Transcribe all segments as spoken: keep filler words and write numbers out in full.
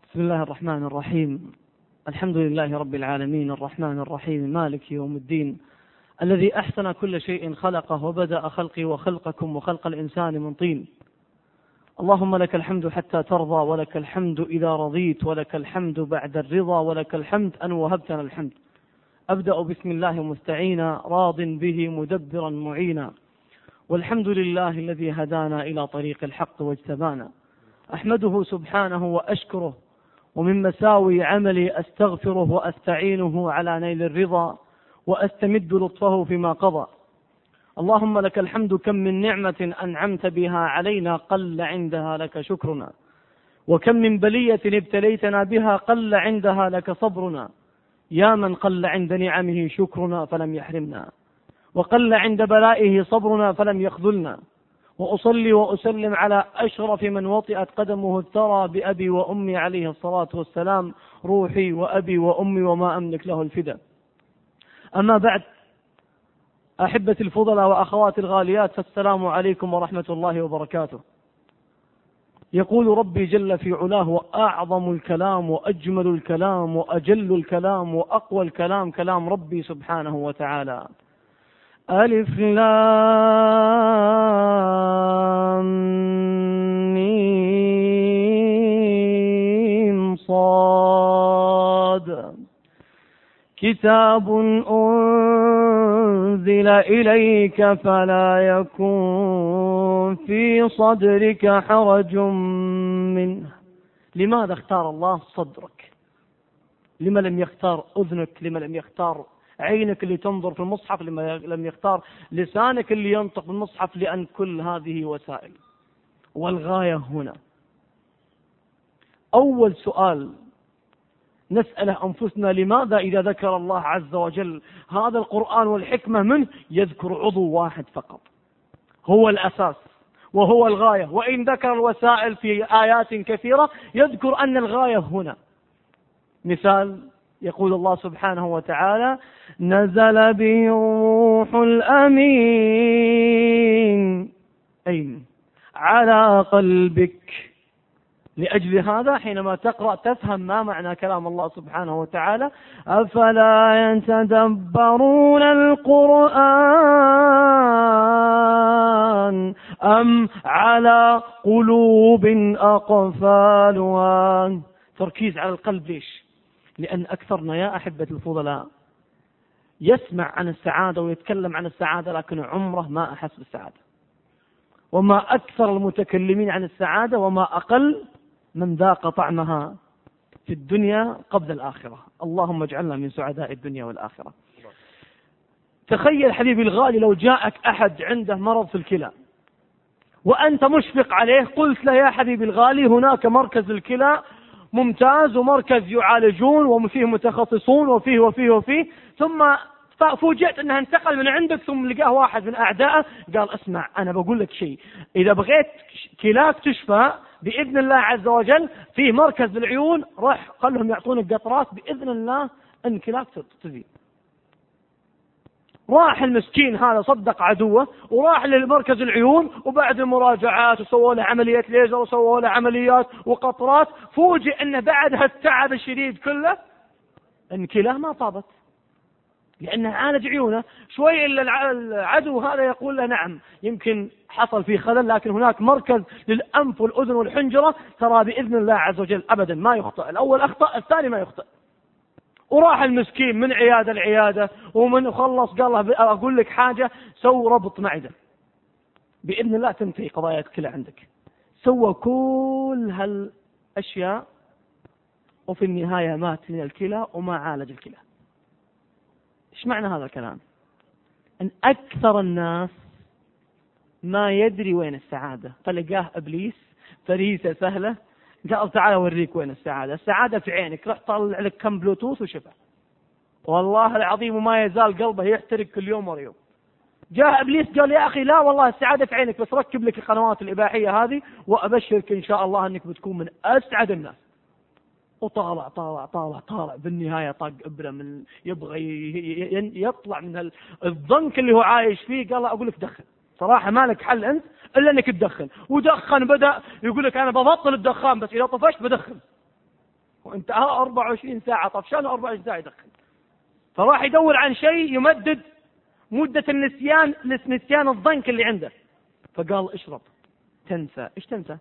بسم الله الرحمن الرحيم. الحمد لله رب العالمين الرحمن الرحيم مالك يوم الدين، الذي أحسن كل شيء خلقه وبدأ خلقي وخلقكم وخلق الإنسان من طين. اللهم لك الحمد حتى ترضى، ولك الحمد إذا رضيت، ولك الحمد بعد الرضا، ولك الحمد أن وهبتنا الحمد. أبدأ بسم الله مستعينا راض به مدبرا معينا، والحمد لله الذي هدانا إلى طريق الحق واجتبانا. أحمده سبحانه وأشكره، ومن مساوي عملي أستغفره وأستعينه على نيل الرضا، وأستمد لطفه فيما قضى. اللهم لك الحمد، كم من نعمة أنعمت بها علينا قل عندها لك شكرنا، وكم من بلية ابتليتنا بها قل عندها لك صبرنا. يا من قل عند نعمه شكرنا فلم يحرمنا، وقل عند بلائه صبرنا فلم يخذلنا. وأصلي وأسلم على أشرف من وطئت قدمه الثرى بأبي وأمي عليه الصلاة والسلام، روحي وأبي وأمي وما أملك له الفدا. أما بعد، أحبتي الفضلاء وأخواتي الغاليات، فالسلام عليكم ورحمة الله وبركاته. يقول ربي جل في علاه: وأعظم الكلام وأجمل الكلام وأجل الكلام وأقوى الكلام كلام ربي سبحانه وتعالى. ألف لام ميم صاد، كتاب أنزل إليك فلا يكن في صدرك حرج منه. لماذا اختار الله صدرك؟ لما لم يختار أذنك؟ لما لم يختار عينك اللي تنظر في المصحف؟ لما لم يختار لسانك اللي ينطق في المصحف؟ لأن كل هذه وسائل، والغاية هنا. أول سؤال نسأله أنفسنا: لماذا إذا ذكر الله عز وجل هذا القرآن والحكمة منه يذكر عضو واحد فقط هو الأساس وهو الغاية، وإن ذكر الوسائل في آيات كثيرة يذكر أن الغاية هنا؟ مثال، يقول الله سبحانه وتعالى: نزل به الروح الأمين أين على قلبك. لأجل هذا حينما تقرأ تفهم ما معنى كلام الله سبحانه وتعالى: أفلا يتدبرون القرآن أم على قلوب أقفالها. تركيز على القلب. ليش؟ لأن أكثرنا يا أحبة الفضلاء يسمع عن السعادة ويتكلم عن السعادة، لكن عمره ما أحس بالسعادة. وما أكثر المتكلمين عن السعادة وما أقل من ذاق طعمها في الدنيا قبل الآخرة. اللهم اجعلنا من سعداء الدنيا والآخرة. تخيل حبيبي الغالي، لو جاءك أحد عنده مرض في الكلى وأنت مشفق عليه، قلت له: يا حبيبي الغالي، هناك مركز الكلى ممتاز ومركز يعالجون وفيه متخصصون وفيه وفيه وفيه، ثم فوجئت أنها انتقل من عندك، ثم لقاه واحد من أعدائه قال: اسمع، أنا بقول لك شيء، إذا بغيت كلاك تشفى بإذن الله عز وجل في مركز العيون، راح خلهم يعطونك قطرات بإذن الله أن كلاك تزيد. راح المسكين هذا صدق عدوه وراح للمركز العيون، وبعد المراجعات وسووا له عملية ليزر وسووا له عمليات وقطرات، فوجئ أنه بعد هالتعب الشديد كله أن كلاه ما طابت، لأنه عالج عيونه. شوي إلا العدو هذا يقول له: نعم يمكن حصل فيه خلل، لكن هناك مركز للأنف والأذن والحنجرة، ترى بإذن الله عز وجل أبدا ما يخطئ. الأول أخطأ، الثاني ما يخطئ. وراح المسكين من عيادة لعيادة، ومن خلص قال له: أقول لك حاجة، سو ربط معدة بإذن الله تنتهي قضايا كلى عندك. سوى كل هالأشياء وفي النهاية مات من الكلى وما عالج الكلى. إيش معنى هذا الكلام؟ أن أكثر الناس ما يدري وين السعادة، فلقاه إبليس فريسة سهلة قال: تعال أوريك وين السعادة. السعادة في عينك، رح طلع لك كم بلوتوث وشفع. والله العظيم وما يزال قلبه يحترق كل يوم ورا يوم. جاء إبليس قال: يا أخي لا والله السعادة في عينك، بس ركب لك القنوات الإباحية هذه وأبشرك إن شاء الله أنك بتكون من أسعد الناس. وطالع طالع طالع طالع بالنهاية طاق إبرة من يبغى يطلع من الضنك اللي هو عايش فيه. قال: أقول لك دخل، صراحة ما لك حل أنت إلا أنك تدخن. ودخن، بدأ يقول لك أنا ببطل الدخان بس إذا طفشت بدخن. وانت أربعة وعشرين ساعة طفشان أربعة وعشرين ساعة يدخن، فراح يدور عن شيء يمدد مدة النسيان لنسيان الضنك اللي عنده، فقال اشرب تنسى. ايش تنسى؟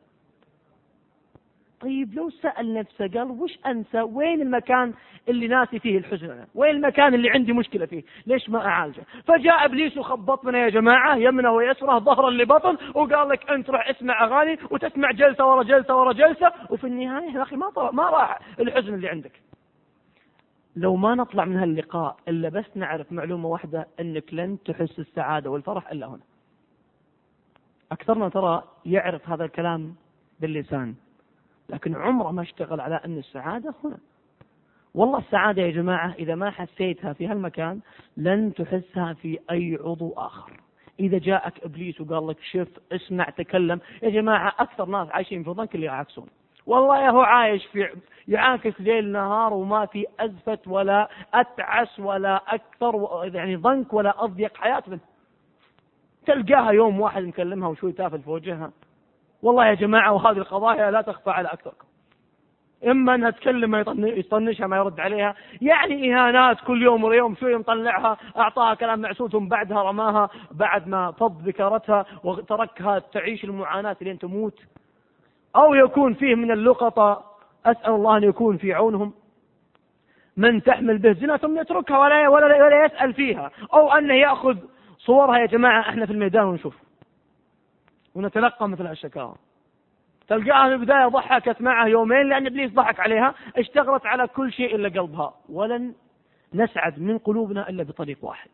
طيب لو سأل نفسه قال وش أنسى؟ وين المكان اللي ناسي فيه الحزن أنا؟ وين المكان اللي عندي مشكلة فيه؟ ليش ما أعالجه؟ فجاء إبليس وخبط بنا يا جماعة يمنه ويسره ظهرا لبطن، وقال لك أنت روح اسمع أغاني وتسمع جلسة ورا جلسة ورا جلسة، وفي النهاية يا أخي ما طلع ما راح الحزن اللي عندك. لو ما نطلع من هاللقاء إلا بس نعرف معلومة واحدة، أنك لن تحس السعادة والفرح إلا هنا. أكثرنا ترى يعرف هذا الكلام باللسان، لكن عمره ما اشتغل على أن السعادة هنا. والله السعادة يا جماعة إذا ما حسيتها في هالمكان لن تحسها في أي عضو آخر. إذا جاءك إبليس وقال لك شف اسمع تكلم، يا جماعة أكثر ناس عايشين في ضنك اللي يعاكسون. والله يا هو عايش في يعاكس ليل نهار وما في أزفت ولا أتعس ولا أكثر يعني ضنك ولا أضيق حياة منه. تلقاها يوم واحد مكلمها وشوي تافل في وجهها. والله يا جماعة وهذه القضايا لا تخفى على أكثركم، إما أنها تكلم يطنشها ما يرد عليها، يعني إهانات كل يوم ويوم شوي مطلعها، أعطاها كلام معسول ثم بعدها رماها بعد ما فض ذكرتها وتركها تعيش المعاناة لين تموت. أو يكون فيه من اللقطة، أسأل الله أن يكون في عونهم، من تحمل به زنا ثم يتركها ولا, ولا, ولا يسأل فيها، أو أنه يأخذ صورها. يا جماعة احنا في الميدان ونشوف ونتلقى مثل هالشكاوى. تلقاها في البداية ضحكت معه يومين لأن إبليس ضحك عليها، اشتغلت على كل شيء إلا قلبها. ولن نسعد من قلوبنا إلا بطريق واحد،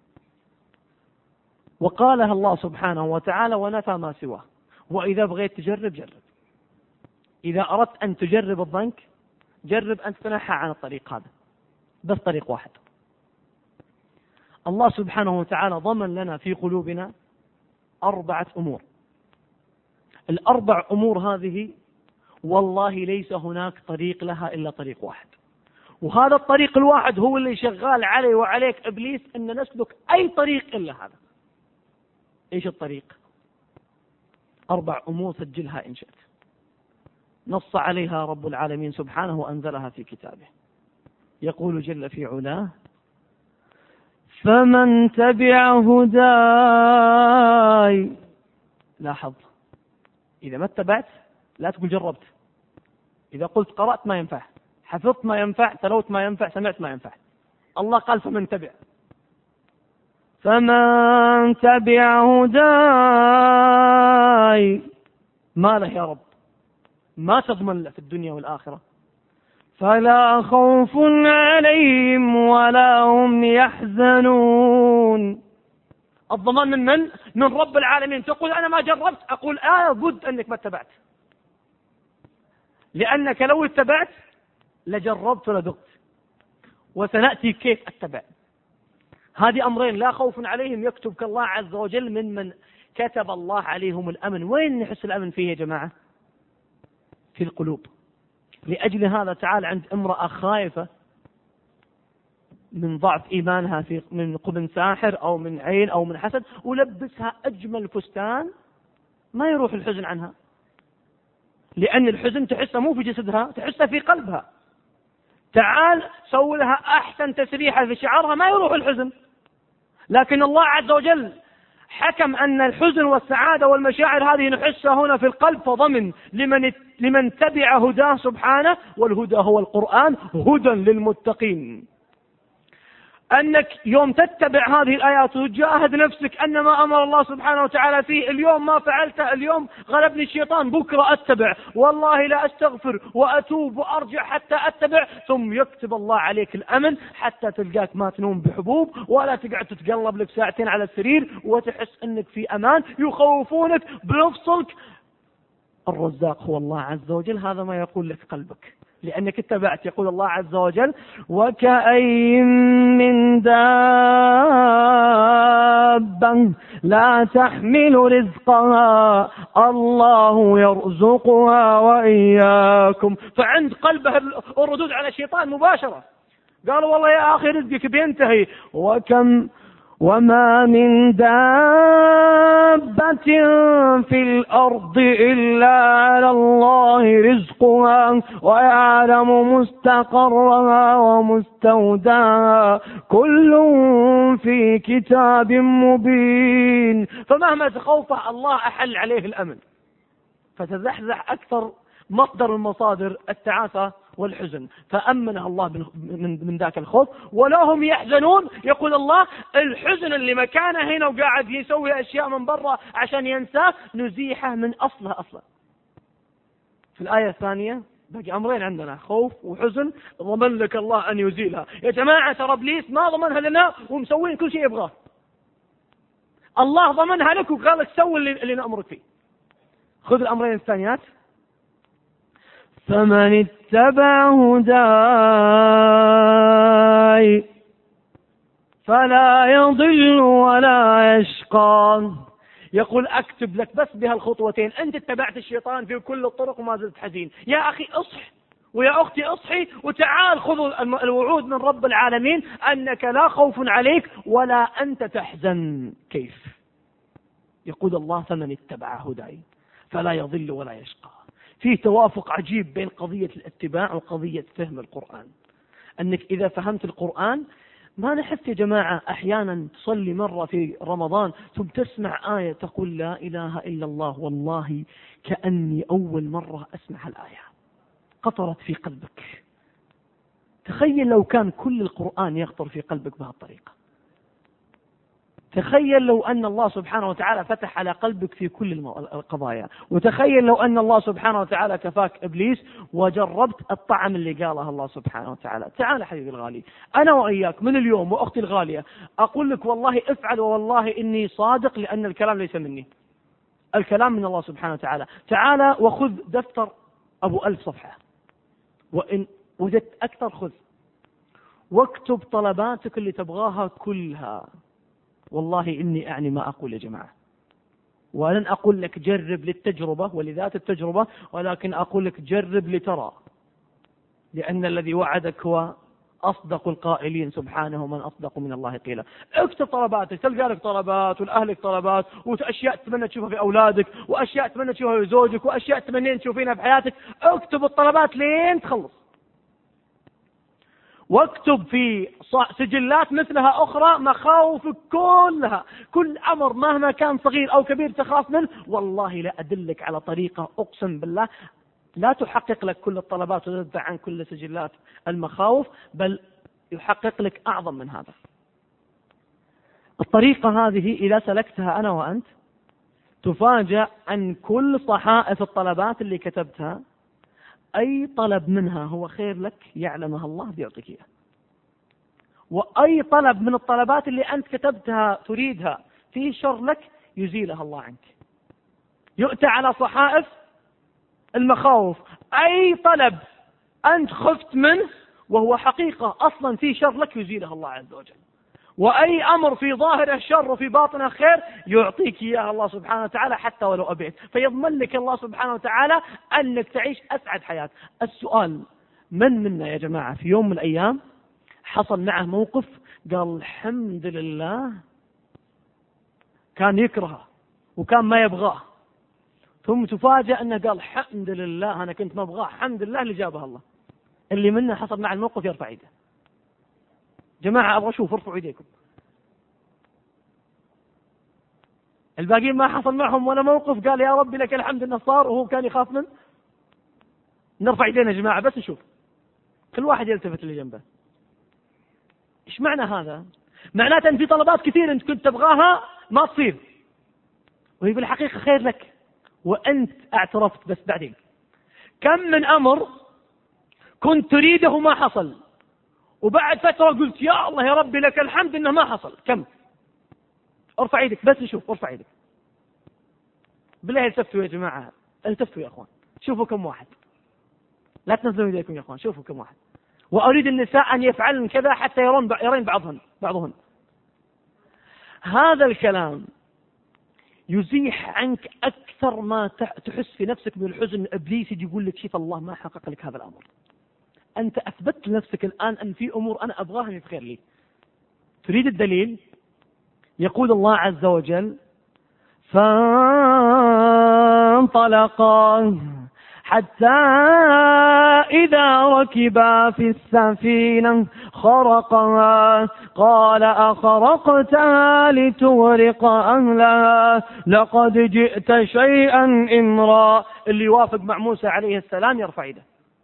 وقالها الله سبحانه وتعالى ونفى ما سواه. وإذا بغيت تجرب جرب، إذا أردت أن تجرب الضنك جرب أن تتنحى عن الطريق هذا، بس طريق واحد. الله سبحانه وتعالى ضمن لنا في قلوبنا أربعة أمور. الأربع أمور هذه والله ليس هناك طريق لها إلا طريق واحد، وهذا الطريق الواحد هو اللي شغال علي وعليك إبليس أن نسلك أي طريق إلا هذا. إيش الطريق؟ أربع أمور سجلها إن شئت، نص عليها رب العالمين سبحانه وأنزلها في كتابه. يقول جل في علاه: فمن تبع هداي. لاحظ، إذا ما اتبعت لا تقول جربت. إذا قلت قرأت ما ينفع، حفظت ما ينفع، تلوت ما ينفع، سمعت ما ينفع. الله قال فمن تبع. فمن تبع هداي ما له يا رب، ما تضمن له في الدنيا والآخرة، فلا خوف عليهم ولا هم يحزنون. الضمان من من؟ من رب العالمين. تقول أنا ما جربت، أقول آه بد أنك ما اتبعت، لأنك لو اتبعت لجربت ولذقت، وسنأتي كيف اتبع. هذه أمرين لا خوف عليهم يكتبك الله عز وجل من من كتب الله عليهم الأمن. وين نحس الأمن فيه يا جماعة؟ في القلوب. لأجل هذا تعال عند امرأة خائفة من ضعف إيمانها في من قبن ساحر أو من عين أو من حسد، ولبسها أجمل فستان ما يروح الحزن عنها، لأن الحزن تحسه مو في جسدها، تحسه في قلبها. تعال سوي لها أحسن تسريحة في شعرها ما يروح الحزن، لكن الله عز وجل حكم أن الحزن والسعادة والمشاعر هذه نحسها هنا في القلب، فضمن لمن لمن تبع هداه سبحانه، والهدى هو القرآن هدى للمتقين. أنك يوم تتبع هذه الآيات وتجاهد نفسك أن ما أمر الله سبحانه وتعالى فيه، اليوم ما فعلته، اليوم غلبني الشيطان، بكرة أتبع، والله لا أستغفر وأتوب وأرجع حتى أتبع، ثم يكتب الله عليك الأمن حتى تلقاك ما تنوم بحبوب ولا تقعد تتقلب لك ساعتين على السرير وتحس أنك في أمان. يخوفونك بنفسك، الرزاق هو الله عز وجل. هذا ما يقول لك قلبك لأنك اتبعت. يقول الله عز وجل: وكأين من دابة لا تحمل رزقها الله يرزقها وإياكم. فعند قلبه الردود على الشيطان مباشرة. قالوا والله يا أخي رزقك بينتهي. وكم وما من دابة في الأرض إلا على الله رزقها ويعلم مستقرها ومستودعها كل في كتاب مبين. فمهما تخوف الله أحل عليه الأمن، فتزحزح أكثر مصدر المصادر التعاسة والحزن، فأمنها الله من من ذاك الخوف. ولا هم يحزنون، يقول الله الحزن اللي مكانه هنا وقاعد يسوي أشياء من برا عشان ينساه نزيحه من أصله أصلا. في الآية الثانية باقي أمرين عندنا، خوف وحزن ضمن لك الله أن يزيلها. يا جماعة ترى إبليس ما ضمنها لنا ومسوين كل شيء يبغاه، الله ضمنها لك وقال لك سوي اللي, اللي نأمرك فيه. خذ الأمرين الثانيات. فمن اتبع هداي فلا يضل ولا يشقى. يقول أكتب لك بس بهالخطوتين، أنت اتبعت الشيطان في كل الطرق وما زلت حزين. يا أخي اصح ويا أختي اصحي وتعال خذوا الوعود من رب العالمين أنك لا خوف عليك ولا أنت تحزن. كيف؟ يقول الله فمن اتبع هداي فلا يضل ولا يشقى. في توافق عجيب بين قضية الاتباع وقضية فهم القرآن. أنك إذا فهمت القرآن، ما نحس يا جماعة أحيانا تصلي مرة في رمضان ثم تسمع آية تقول لا إله إلا الله، والله كأني أول مرة أسمع الآية، قطرت في قلبك. تخيل لو كان كل القرآن يخطر في قلبك بهالطريقة. تخيل لو أن الله سبحانه وتعالى فتح على قلبك في كل القضايا. وتخيل لو أن الله سبحانه وتعالى كفاك إبليس وجربت الطعم اللي قاله الله سبحانه وتعالى. تعال حبيبي الغالي، أنا وإياك من اليوم وأختي الغالية أقول لك والله افعل، والله إني صادق، لأن الكلام ليس مني، الكلام من الله سبحانه وتعالى. تعال وخذ دفتر أبو ألف صفحة، وإن وجدت أكثر خذ، واكتب طلباتك اللي تبغاها كلها. والله إني أعني ما أقول يا جماعة، ولن أقول لك جرب للتجربة ولذات التجربة، ولكن أقول لك جرب لترى، لأن الذي وعدك هو أصدق القائلين سبحانه من أصدق من الله قيلا. اكتب طلباتك، تلقى لك طلبات ولأهلك طلبات، وأشياء تتمنى تشوفها في أولادك، وأشياء تتمنى تشوفها في زوجك، وأشياء تتمنى تشوفينها في حياتك. اكتب الطلبات لين تخلص، واكتب في سجلات مثلها أخرى مخاوفك كلها. كل أمر مهما كان صغير أو كبير تخاف منه، والله لا أدلك على طريقة أقسم بالله لا تحقق لك كل الطلبات وتدفع عن كل سجلات المخاوف، بل يحقق لك أعظم من هذا. الطريقة هذه إذا سلكتها أنا وأنت تفاجأ أن كل صحائف الطلبات اللي كتبتها أي طلب منها هو خير لك يعلمها الله بيعطيك إياه، وأي طلب من الطلبات اللي أنت كتبتها تريدها في شر لك يزيلها الله عنك. يؤتى على صحائف المخاوف أي طلب أنت خفت منه وهو حقيقة أصلا في شر لك يزيلها الله عز وجل، وأي أمر في ظاهره شر وفي باطنه خير يعطيك إياه الله سبحانه وتعالى حتى ولو أبيت، فيضمن لك الله سبحانه وتعالى أنك تعيش أسعد حياة. السؤال، من منا يا جماعة في يوم من الأيام حصل معه موقف قال الحمد لله، كان يكرهه وكان ما يبغاه، ثم تفاجأ أنه قال الحمد لله أنا كنت ما أبغاه، الحمد لله اللي جابه الله. اللي منا حصل مع الموقف يرفع يده. جماعة أبغى أشوف، ارفعوا يديكم. الباقيين ما حصل معهم ولا موقف قال يا ربي لك الحمد إنه صار وهو كان يخاف منه. نرفع يدينا يا جماعة بس نشوف، كل واحد يلتفت اللي جنبه. إيش معنى هذا؟ معناته أن في طلبات كثير أنت كنت تبغاها ما تصير، وهي بالحقيقة خير لك وأنت اعترفت بس بعدين. كم من أمر كنت تريده وما حصل، وبعد فترة قلت يا الله يا ربي لك الحمد إنه ما حصل. كم؟ ارفع يدك بس نشوف، ارفع يدك بالله. التفتوا يا جماعة، التفتوا يا أخوان، شوفوا كم واحد. لا تنزلوا يديكم يا أخوان، شوفوا كم واحد. وأريد النساء أن يفعلن كذا حتى يرون يرين بعضهن بعضهن. هذا الكلام يزيح عنك أكثر ما تحس في نفسك من الحزن. إبليس يجي يقول لك شوف الله ما حقق لك هذا الأمر، أنت أثبت لنفسك الآن أن في أمور أنا أبغاها من خير لي. تريد الدليل؟ يقول الله عز وجل: فانطلقا حتى إذا ركبا في السفينة خرقها قال أخرقتها لتغرق أهلها لقد جئت شيئا إمرا. اللي يوافق مع موسى عليه السلام يرفع يده.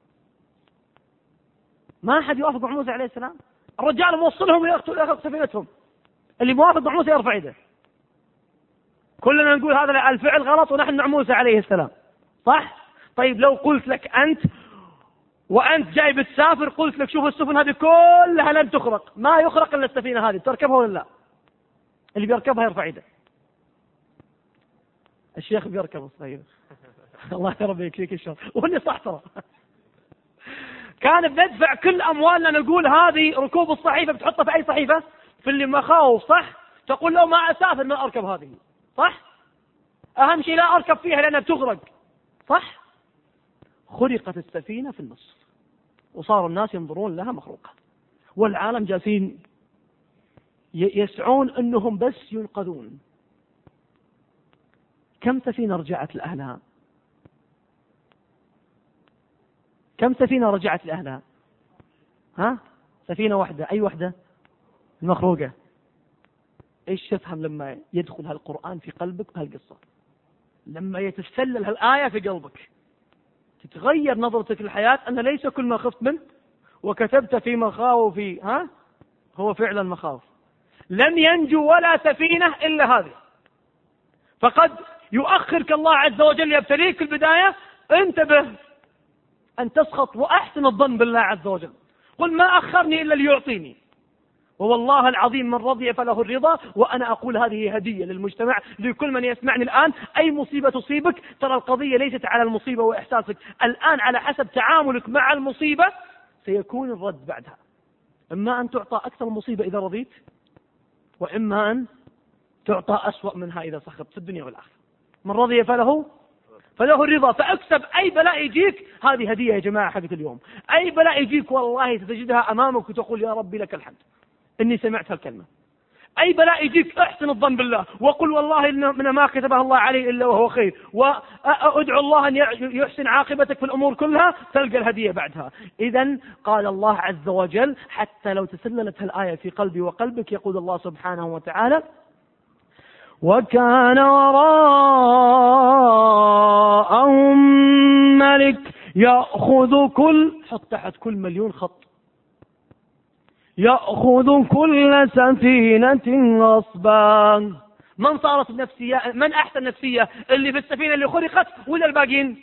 ما أحد يوافق مع موسى عليه السلام. الرجال موصلهم يغرق سفينتهم. اللي موافق مع موسى يرفع يده. كلنا نقول هذا الفعل غلط ونحن مع موسى عليه السلام، صح؟ طيب لو قلت لك أنت وأنت جاي بتسافر، قلت لك شوف السفن هذه كلها لن تخرق، ما يخرق إلا السفينة هذه، تركبها ولا لا؟ اللي بيركبها يرفع يده. الشيخ بيركب الصغير الله يربي يكفيك الشر، واللي صح ترى. كان بندفع كل أموالنا نقول هذه ركوب الصحيفة بتحطها في أي صحيفة؟ في اللي مخاوف، صح؟ تقول لو ما أسافر ما أركب هذه، صح؟ أهم شيء لا أركب فيها لأنها بتغرق، صح؟ خرقت السفينة في النص وصار الناس ينظرون لها مخروقة، والعالم جالسين يسعون أنهم بس ينقذون. كم سفينة رجعت لأهلها؟ كم سفينة رجعت لأهلها؟ ها؟ سفينة واحدة. أي واحدة؟ المخروقة. إيش تفهم لما يدخل هالقرآن في قلبك بهالقصة؟ لما يتسلل هالآية في قلبك تتغير نظرتك للحياة، أن ليس كل ما خفت منه وكتبت في مخاوفي ها هو فعلا مخاوف. لم ينجو ولا سفينة إلا هذه. فقد يؤخرك الله عز وجل يبتليك في البداية، انتبه أن تسخط وأحسن الظن بالله عز وجل. قل ما أخرني إلا ليعطيني، ووالله العظيم من رضي فله الرضا. وأنا أقول هذه هدية للمجتمع، لكل من يسمعني الآن. أي مصيبة تصيبك ترى القضية ليست على المصيبة وإحساسك الآن، على حسب تعاملك مع المصيبة سيكون الرد بعدها. إما أن تعطى أكثر مصيبة إذا رضيت، وإما أن تعطى أسوأ منها إذا سخطت في الدنيا والآخرة. من رضي فله فله الرضا. فأكسب أي بلاء يجيك، هذه هدية يا جماعة حقت اليوم. أي بلاء يجيك والله ستجدها أمامك وتقول يا ربي لك الحمد إني سمعت هالكلمة. أي بلاء يجيك احسن الظن بالله وقل والله إن من ما كتبه الله عليه إلا وهو خير، وأدعو الله أن يحسن عاقبتك في الأمور كلها، تلقى الهدية بعدها. إذن قال الله عز وجل حتى لو تسللت هالآية في قلبي وقلبك، يقول الله سبحانه وتعالى: وكان وراءهم ملك يأخذ كل، حط تحت كل مليون خط، يأخذ كل سفينة غصبا. من صارت النفسية؟ من أحسن نفسية؟ اللي في السفينة اللي خرقت ولا الباقين؟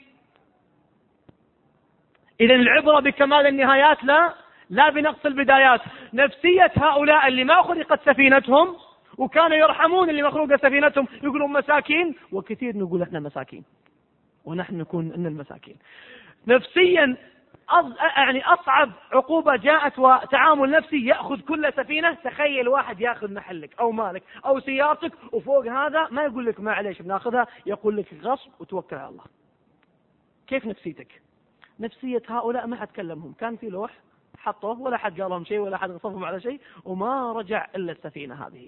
إذن العبرة بكمال النهايات لا لا بنقص البدايات. نفسية هؤلاء اللي ما خرقت سفينتهم وكانوا يرحمون اللي مخروقة سفينتهم، يقولون مساكين، وكثير نقول احنا مساكين ونحن نكون ان المساكين. نفسيا يعني أصعب عقوبة جاءت وتعامل نفسي، يأخذ كل سفينة. تخيل واحد يأخذ محلك أو مالك أو سيارتك، وفوق هذا ما يقول لك معليش بناخذها، يقول لك غصب وتوكل على الله. كيف نفسيتك؟ نفسية هؤلاء ما حد كلمهم، كان في لوح حطوه ولا حد قال لهم شيء ولا حد غصبهم على شيء، وما رجع إلا السفينة هذه.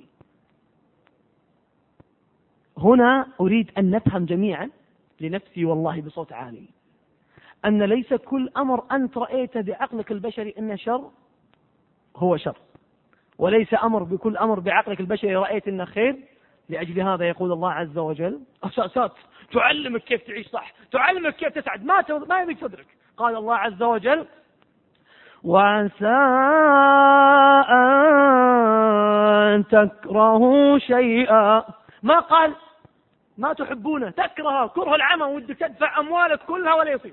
هنا أريد أن نفهم جميعا لنفسي والله بصوت عالي أن ليس كل أمر أنت رأيته بعقلك البشري إنه شر هو شر، وليس أمر بكل أمر بعقلك البشري رأيت إنه خير. لأجل هذا يقول الله عز وجل أساسات تعلمك كيف تعيش صح، تعلمك كيف تسعد، ما ما يبيك تدرك. قال الله عز وجل: وعسى أن تكرهوا شيئا، ما قال ما تحبونه، تكره كره العمى ودك تدفع أموالك كلها ولا يصير،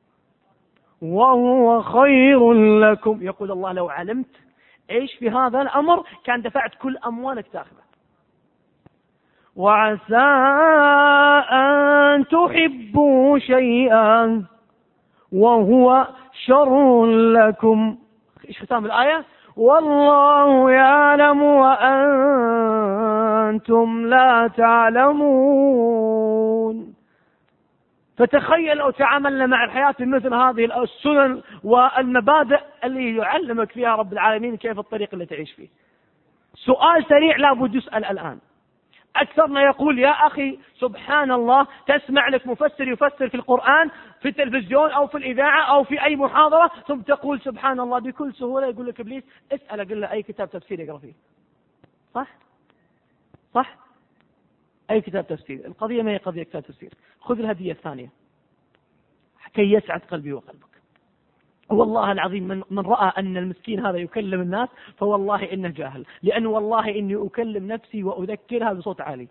وهو خير لكم. يقول الله لو علمت ايش في هذا الأمر كان دفعت كل أموالك تاخذه. وعسى أن تحبوا شيئا وهو شر لكم. ايش ختام الآية؟ والله يعلم وأنتم لا تعلمون. فتخيل لو تعاملنا مع الحياة بمثل هذه السنن والمبادئ اللي يعلمك فيها رب العالمين كيف الطريق اللي تعيش فيه. سؤال سريع لابد يسأل الآن: أكثرنا يقول يا أخي سبحان الله، تسمع لك مفسر يفسر في القرآن في التلفزيون أو في الإذاعة أو في أي محاضرة، ثم تقول سبحان الله بكل سهولة يقول لك إبليس اسأل قل له أي كتاب تفسير يقرأ فيه. صح؟ صح؟ أي كتاب تفسير. القضية ما هي قضية كتاب تفسير. خذ الهدية الثانية كي يسعد قلبي وقلبك. والله العظيم من, من رأى أن المسكين هذا يكلم الناس فوالله إنه جاهل، لأن والله إني أكلم نفسي وأذكرها بصوت عالي.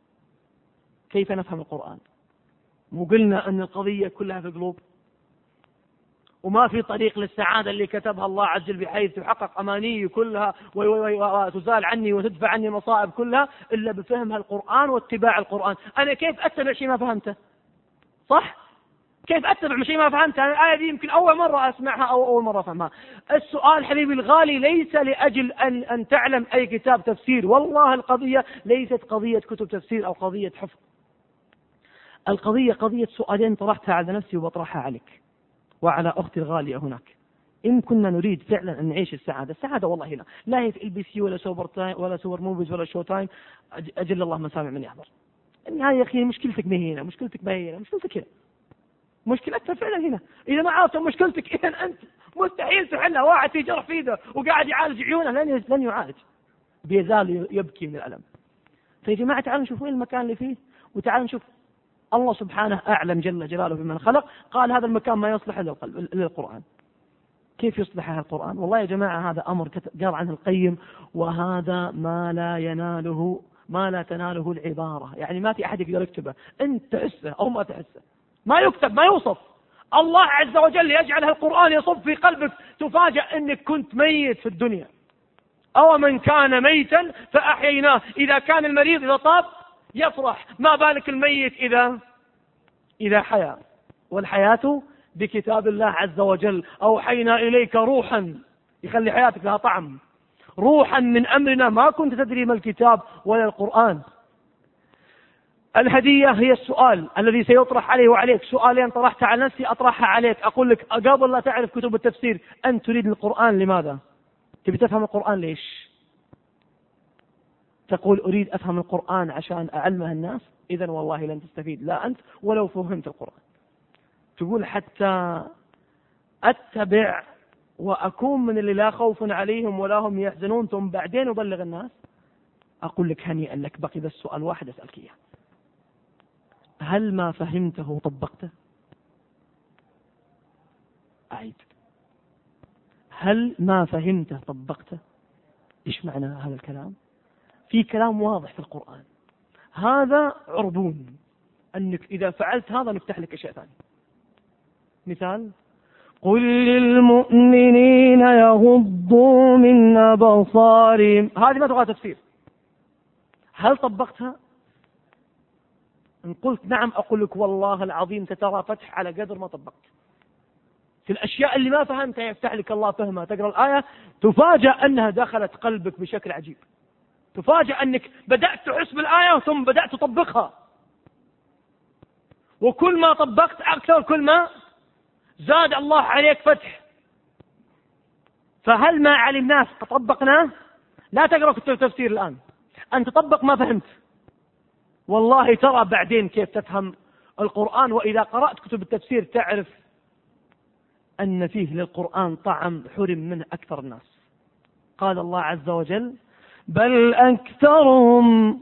كيف نفهم القرآن؟ مو قلنا أن القضية كلها في القلوب، وما في طريق للسعادة اللي كتبها الله عز وجل بحيث تحقق أماني كلها وتزال عني وتدفع عني مصائب كلها إلا بفهم القرآن واتباع القرآن. أنا كيف أتبع شيء ما فهمته؟ صح؟ كيف أتبع شيء ما فهمته؟ الآية دي يمكن أول مرة أسمعها أو أول مرة أفهمها. السؤال حبيبي الغالي ليس لأجل أن, أن تعلم أي كتاب تفسير، والله القضية ليست قضية كتب تفسير أو قضية حفظ. القضية قضية سؤالين طرحتها على نفسي وبطرحها عليك وعلى أختي الغالية هناك. إن كنا نريد فعلا أن نعيش السعادة، السعادة والله هنا لا هي في ال بي سي ولا سوبر تايم ولا سوبر موفيز ولا شو تايم، أجل الله مسامع من يحضر. النهاية يا أخي مشكلتك ما هي هنا، مشكلتك ما هي هنا، مشكلتك هنا، مشكلتك فعلا هنا. إذا ما عرفت مشكلتك إذا أنت مستحيل تحلها. واحد في جرح في ايده وقاعد يعالج عيونه لن لن يعالج، بيزال يبكي من الألم. فيا جماعة تعالوا نشوف وين المكان اللي فيه، وتعالوا نشوف الله سبحانه أعلم جل جلاله بمن خلق قال هذا المكان ما يصلح إلا القلب إلا القرآن. كيف يصلح هذا القرآن؟ والله يا جماعة هذا أمر قال عنه القيم وهذا ما لا يناله ما لا تناله العبارة، يعني ما في أحد يقدر يكتبه، أنت تحسه أو ما تحسه، ما يكتب ما يوصف. الله عز وجل يجعل القرآن يصب في قلبك، تفاجأ أنك كنت ميت في الدنيا. أو من كان ميتا فأحييناه، إذا كان المريض إذا طاب يفرح، ما بالك الميت إذا إذا حيا. والحياة بكتاب الله عز وجل. أوحينا إليك روحا، يخلي حياتك لها طعم، روحا من أمرنا ما كنت تدري ما الكتاب ولا القرآن. الهدية هي السؤال الذي سيطرح عليه وعليك. سؤالين طرحتها على نفسي أطرحها عليك. أقول لك قبل لا تعرف كتب التفسير أنت تريد القرآن لماذا؟ تبي تفهم القرآن ليش؟ تقول أريد أفهم القرآن عشان أعلمه الناس، إذن والله لن تستفيد لا أنت ولو فهمت القرآن. تقول حتى أتبع وأكون من اللي لا خوف عليهم ولا هم يحزنون ثم بعدين أبلغ الناس. أقول لك هنيئا لك، بقي بس سؤال واحد أسألك إياه، هل ما فهمته وطبقته؟ أعيد، هل ما فهمته طبقته؟ إيش معنى هذا الكلام؟ في كلام واضح في القرآن، هذا عربون أنك إذا فعلت هذا نفتح لك أشياء ثانية. مثال قل للمؤمنين يغضوا من أبصارهم، هذه ما تبغى تفسير. هل طبقتها؟ إن قلت نعم أقول لك والله العظيم تترى فتح على قدر ما طبقت. في الأشياء اللي ما فهمتها يفتح لك الله فهمها، تقرأ الآية تفاجأ أنها دخلت قلبك بشكل عجيب، تفاجأ أنك بدأت تحس بالآية ثم بدأت تطبقها، وكل ما طبقت أكثر كل ما زاد الله عليك فتح. فهل ما علمناه طبقناه؟ لا تقرأ كتب التفسير الآن، أن تطبق ما فهمت، والله ترى بعدين كيف تفهم القرآن. وإذا قرأت كتب التفسير تعرف أن فيه للقرآن طعم حرم منه أكثر الناس. قال الله عز وجل بل أكثرهم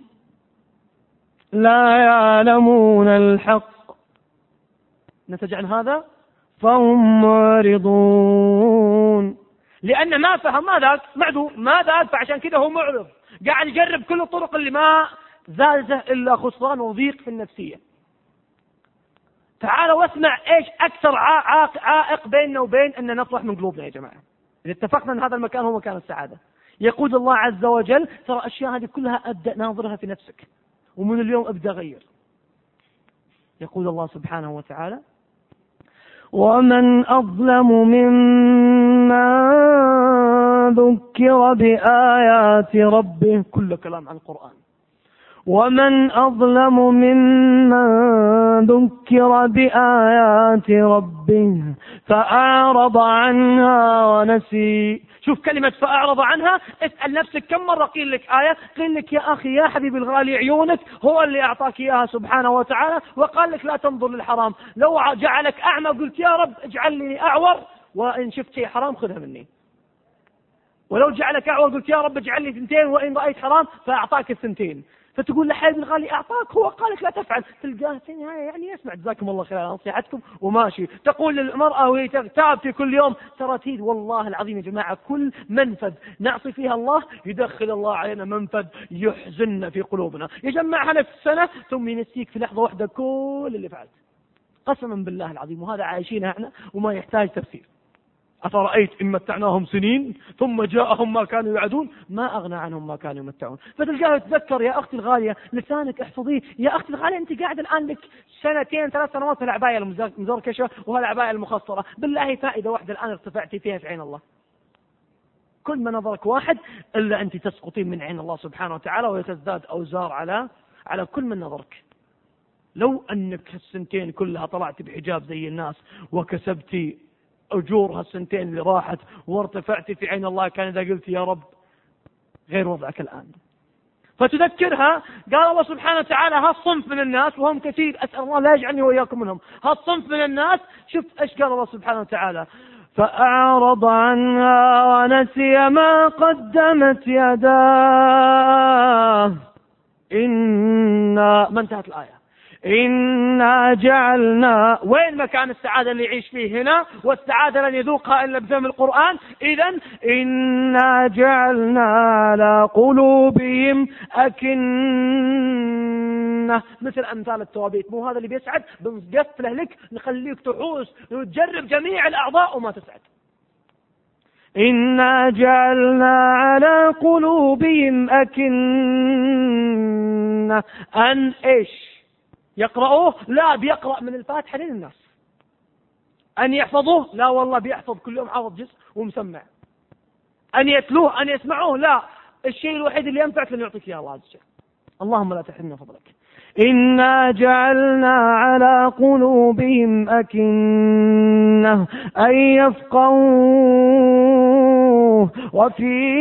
لا يعلمون الحق، نتج عن هذا فهم معرضون، لأن ما فهم ما ذاك معدو ما ذاك، فعشان كده هو معرض، قاعد يجرب كل الطرق اللي ما زالزه إلا خسران وضيق في النفسية. تعالوا واسمع إيش أكثر عائق بيننا وبين أن نفرح من قلوبنا يا جماعة. إذا اتفقنا أن هذا المكان هو مكان السعادة، يقول الله عز وجل ترى أشياء هذه كلها أبدأ ناظرها في نفسك، ومن اليوم أبدأ غير. يقول الله سبحانه وتعالى ومن أظلم مما ذكر بآيات ربه، كل كلام عن القرآن، ومن أظلم ممن ذكر بآيات ربه فأعرض عنها ونسي. شوف كلمة فأعرض عنها، اسأل نفسك كم مرة قيل لك آية قيل لك يا أخي يا حبيبي الغالي عيونك هو اللي أعطاك إياها سبحانه وتعالى وقال لك لا تنظر للحرام. لو جعلك أعمى قلت يا رب اجعلني أعور وإن شفت شيء حرام خذها مني. ولو جعلك أعور قلت يا رب اجعل لي ثنتين وإن رأيت حرام فأعطاك الثنتين. فتقول لحبيبي الغالي أعطاك هو قال لك لا تفعل، تلقاه في النهاية يعني يسمع جزاكم الله خير على نصيحتكم وماشي. تقول للمرأة وهي تابتي كل يوم ترى تيد والله العظيم يا جماعة كل منفذ نعصي فيها الله يدخل الله علينا منفذ يحزننا في قلوبنا، يجمعها في السنة ثم ينسيك في لحظة واحدة كل اللي فعلت قسما بالله العظيم. وهذا عايشينها احنا وما يحتاج تفسير. أفرأيت إن متعناهم سنين ثم جاءهم ما كانوا يعدون ما أغنى عنهم ما كانوا يمتعون. فتلقاه يتذكر يا أختي الغالية لسانك احفظيه. يا أختي الغالية أنت قاعد الآن لك سنتين ثلاث سنوات في العباية المزركشة وهالعباية المخصرة، بالله فائدة واحدة الآن ارتفعتي فيها في عين الله. كل ما نظرك واحد إلا أنت تسقطين من عين الله سبحانه وتعالى ويتزداد أوزار على على كل من نظرك. لو أنك السنتين كلها طلعت بحجاب زي الناس وكسبتي أجور هالسنتين اللي راحت وارتفعت في عين الله كان إذا قلت يا رب غير وضعك الآن. فتذكرها قال الله سبحانه وتعالى هالصنف من الناس وهم كثير أسأل الله لا يجعلني وإياكم منهم. هالصنف من الناس شوف إيش قال الله سبحانه وتعالى فأعرض عنها ونسي ما قدمت يداه إنا ما انتهت الآية إنا جعلنا. وين مكان السعادة اللي يعيش فيه هنا؟ والسعادة لن يذوقها إلا بفهم القرآن. إذن إنا جعلنا على قلوبهم أكنة مثل أمثال التوابيت. مو هذا اللي بيسعد بنقفله لك نخليك تحوس وتجرب جميع الأعضاء وما تسعد. إنا جعلنا على قلوبهم أكنة أن إيش يقرأوه؟ لا بيقرأ من الفاتحة للناس. أن يحفظوه؟ لا والله بيحفظ كل يوم حافظ جزء ومسمع. أن يتلوه أن يسمعوه؟ لا، الشيء الوحيد اللي ينفعك لن يعطيك إياه الله عز وجل. اللهم لا تحرمنا فضلك. إنا جعلنا على قلوبهم أكنة أن يفقهوه وفي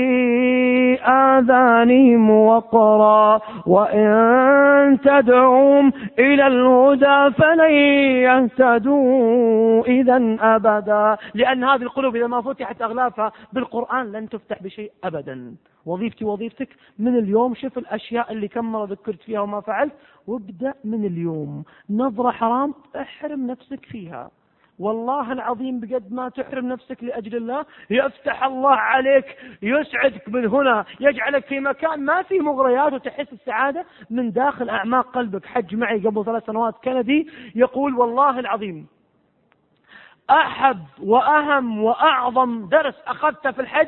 آذانهم وقرا وإن تدعوهم إلى الهدى فلن يهتدوا إذا أبدا. لأن هذه القلوب إذا ما فتحت أغلافها بالقرآن لن تفتح بشيء أبدا. وظيفتي وظيفتك من اليوم شوف الأشياء اللي كم مرة ذكرت فيها وما فعلت وابدأ من اليوم. نظرة حرام احرم نفسك فيها. والله العظيم بقد ما تحرم نفسك لأجل الله يفتح الله عليك يسعدك من هنا يجعلك في مكان ما فيه مغريات وتحس السعادة من داخل أعماق قلبك. حج معي قبل ثلاث سنوات كندي يقول والله العظيم أحب وأهم وأعظم درس أخذته في الحج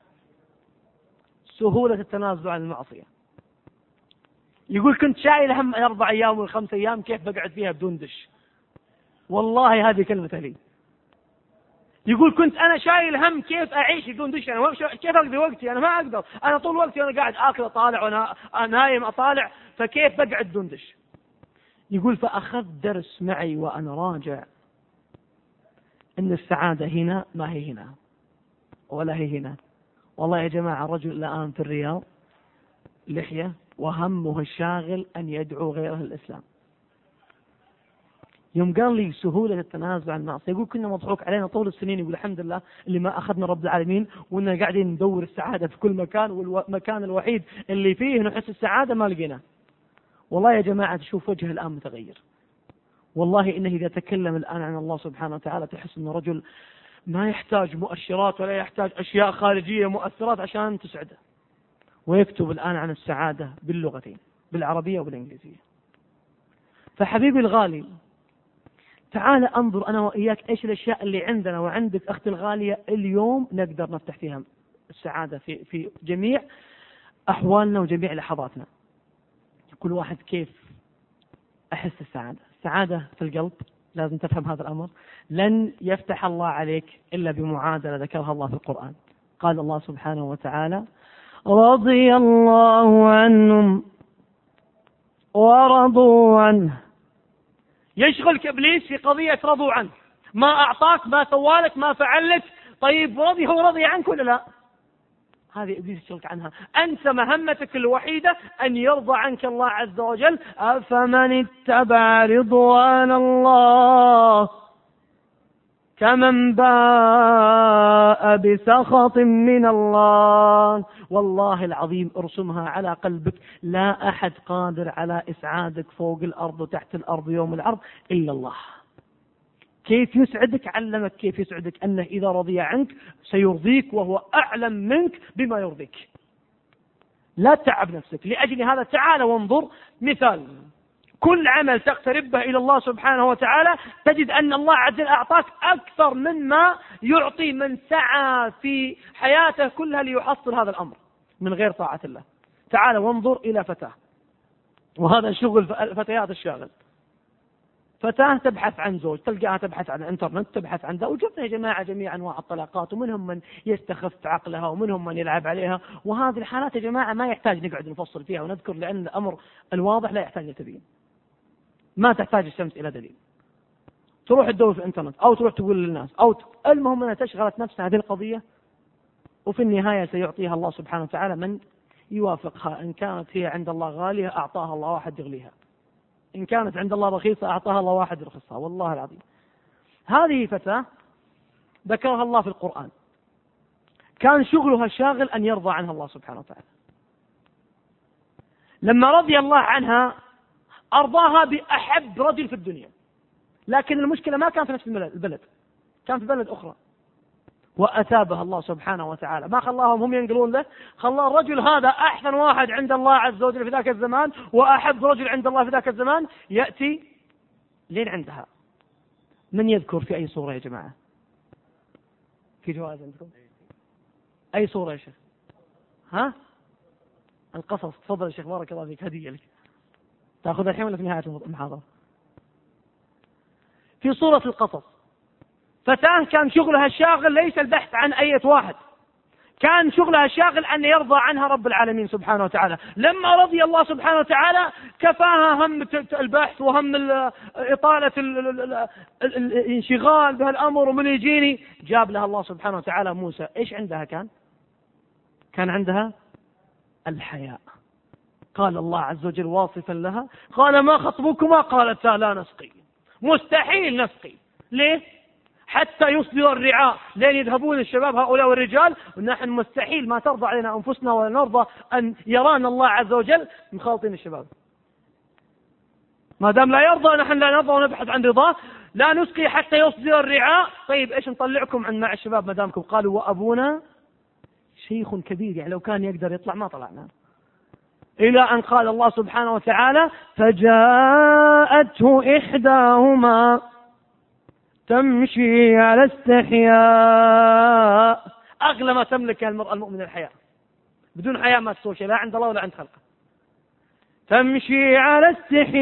سهولة التنازل عن المعصية. يقول كنت شايل هم أربع أيام والخمس أيام كيف بقعد فيها بدون دش. والله هذه كلمة لي. يقول كنت أنا شايل هم كيف أعيش بدون دش. أنا كيف أقضي وقتي؟ أنا ما أقدر. أنا طول وقتي أنا قاعد آكل أطالع وأنا نايم أطالع فكيف بقعد بدون دش. يقول فأخذ درس معي وأنا راجع إن السعادة هنا ما هي هنا ولا هي هنا. والله يا جماعة رجل الآن في الرياض لحية وهمه الشاغل أن يدعو غيره الإسلام. يوم قال لي سهولة التنازل عن المعصية يقول كنا مضحوك علينا طول السنين. يقول الحمد لله اللي ما أخذنا رب العالمين وإننا قاعدين ندور السعادة في كل مكان والمكان الوحيد اللي فيه نحس السعادة ما لقينا. والله يا جماعة تشوف وجهه الآن متغير. والله إنه إذا تكلم الآن عن الله سبحانه وتعالى تحس إنه رجل ما يحتاج مؤشرات ولا يحتاج أشياء خارجية مؤثرات عشان تسعده. ويكتب الآن عن السعادة باللغتين بالعربية وبالإنجليزية. فحبيبي الغالي تعال انظر أنا وإياك إيش الأشياء اللي عندنا وعندك أختي الغالية اليوم نقدر نفتح فيها السعادة في في جميع أحوالنا وجميع لحظاتنا. كل واحد كيف أحس السعادة. السعادة في القلب لازم تفهم هذا الأمر. لن يفتح الله عليك إلا بمعادلة ذكرها الله في القرآن. قال الله سبحانه وتعالى رضي الله عنهم ورضوا عنه. يشغلك إبليس في قضية رضوا عنه، ما أعطاك، ما سوالك، ما فعلك، طيب رضي هو رضي عنك ولا لا؟ هذه إبليس يشغلك عنها. أنت مهمتك الوحيدة أن يرضى عنك الله عز وجل. أفمن اتبع رضوان الله كمن باء بسخط من الله. والله العظيم ارسمها على قلبك، لا أحد قادر على إسعادك فوق الأرض وتحت الأرض يوم العرض إلا الله. كيف يسعدك؟ علمك كيف يسعدك، أنه إذا رضي عنك سيرضيك وهو أعلم منك بما يرضيك. لا تتعب نفسك. لأجل هذا تعال وانظر مثال، كل عمل تقترب به إلى الله سبحانه وتعالى تجد أن الله عز وجل أعطاك أكثر مما يعطي من سعى في حياته كلها ليحصل هذا الأمر من غير طاعة الله. تعال وانظر إلى فتاة، وهذا شغل الفتيات الشاغل. فتاة تبحث عن زوج، تلقاها تبحث عن الانترنت، تبحث عن ذا، وجبنا يا جماعة جميع أنواع الطلاقات، ومنهم من يستخف عقلها ومنهم من يلعب عليها. وهذه الحالات يا جماعة ما يحتاج نقعد نفصل فيها ونذكر، لأن الأمر الواضح لا يحتاج لتبيين، ما تحتاج الشمس إلى دليل. تروح تدور في الانترنت أو تروح تقول للناس أو ت... المهم أنها تشغلت نفسها هذه القضية، وفي النهاية سيعطيها الله سبحانه وتعالى من يوافقها. إن كانت هي عند الله غالية أعطاها الله واحد يغليها، إن كانت عند الله رخيصة أعطاها الله واحد يرخصها. والله العظيم هذه فتاة ذكرها الله في القرآن، كان شغلها الشاغل أن يرضى عنها الله سبحانه وتعالى. لما رضي الله عنها أرضاها بأحب رجل في الدنيا، لكن المشكلة ما كان في نفس البلد، كان في بلد أخرى، وأتابها الله سبحانه وتعالى. ما خلاهم هم ينقلون له، خلى الرجل هذا أحسن واحد عند الله عز وجل في ذاك الزمان وأحب رجل عند الله في ذاك الزمان، يأتي لين عندها. من يذكر في أي صورة يا جماعة؟ في جواز عندكم؟ أي صورة يا شيخ؟ ها؟ القصص. تفضل يا شيخ، بارك الله فيك، هدية لك. تأخذ الحين ولا في نهاية المحاضرة؟ في صورة القصص فتاة كان شغلها الشاغل ليس البحث عن أي واحد، كان شغلها الشاغل أن يرضى عنها رب العالمين سبحانه وتعالى. لما رضي الله سبحانه وتعالى كفاها هم البحث وهم إطالة الانشغال بهالأمر ومن يجيني. جاب لها الله سبحانه وتعالى موسى. إيش عندها؟ كان كان عندها الحياء. قال الله عز وجل واصفا لها، قال ما خطبكما؟ قالتا لا نسقي. مستحيل نسقي. ليه؟ حتى يصدر الرعاء، لين يذهبون الشباب هؤلاء والرجال، ونحن مستحيل ما ترضى علينا أنفسنا ولا نرضى أن يرانا الله عز وجل مخالطين الشباب. ما دام لا يرضى نحن لا نرضى ونبحث عن رضاه. لا نسقي حتى يصدر الرعاء. طيب إيش نطلعكم عن مع الشباب ما دامكم؟ قالوا وأبونا شيخ كبير، يعني لو كان يقدر يطلع ما طلعنا. إلى أن قال الله سبحانه وتعالى فجاءته إحداهما تمشي على استحياء. أغلى ما تملك المرأة المؤمنة الحياء، بدون حياء ما تسوي شيء لا عند الله ولا عند خلقه. تمشي على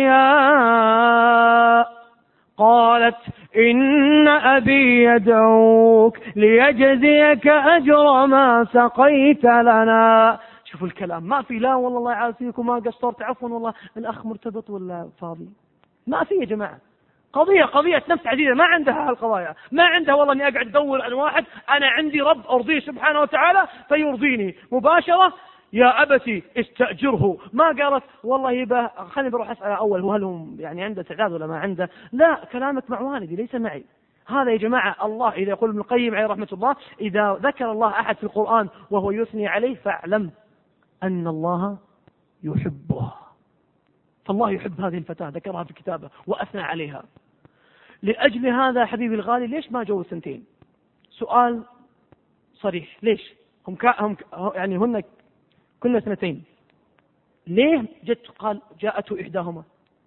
استحياء قالت إن أبي يدعوك ليجزيك أجر ما سقيت لنا. شوفوا الكلام، ما في لا والله الله يعافيكم ما قصرت، عفوا والله الأخ مرتبط ولا فاضي، ما في يا جماعة. قضية قضية نفس عديدة، ما عندها هالقضايا، ما عندها والله اني اقعد ادور عن واحد، انا عندي رب ارضيه سبحانه وتعالى فيرضيني مباشرة. يا أبتي استأجره، ما قالت والله يبا خليني بروح اسأل اول هو هل هم يعني عنده تعداد ولا ما عنده. لا، كلامك مع والدي ليس معي. هذا يا جماعة الله إذا يقول ابن القيم عليه رحمة الله، إذا ذكر الله أحد في القرآن وهو يثني عليه فاعلم أن الله يحبه. فالله يحب هذه الفتاة، ذكرها في كتابه وأثنى عليها. لأجل هذا حبيبي الغالي ليش ما جو سنتين؟ سؤال صريح، ليش هم, كا هم كا يعني هن كل سنتين؟ ليه جت قال جاءته إحداهما؟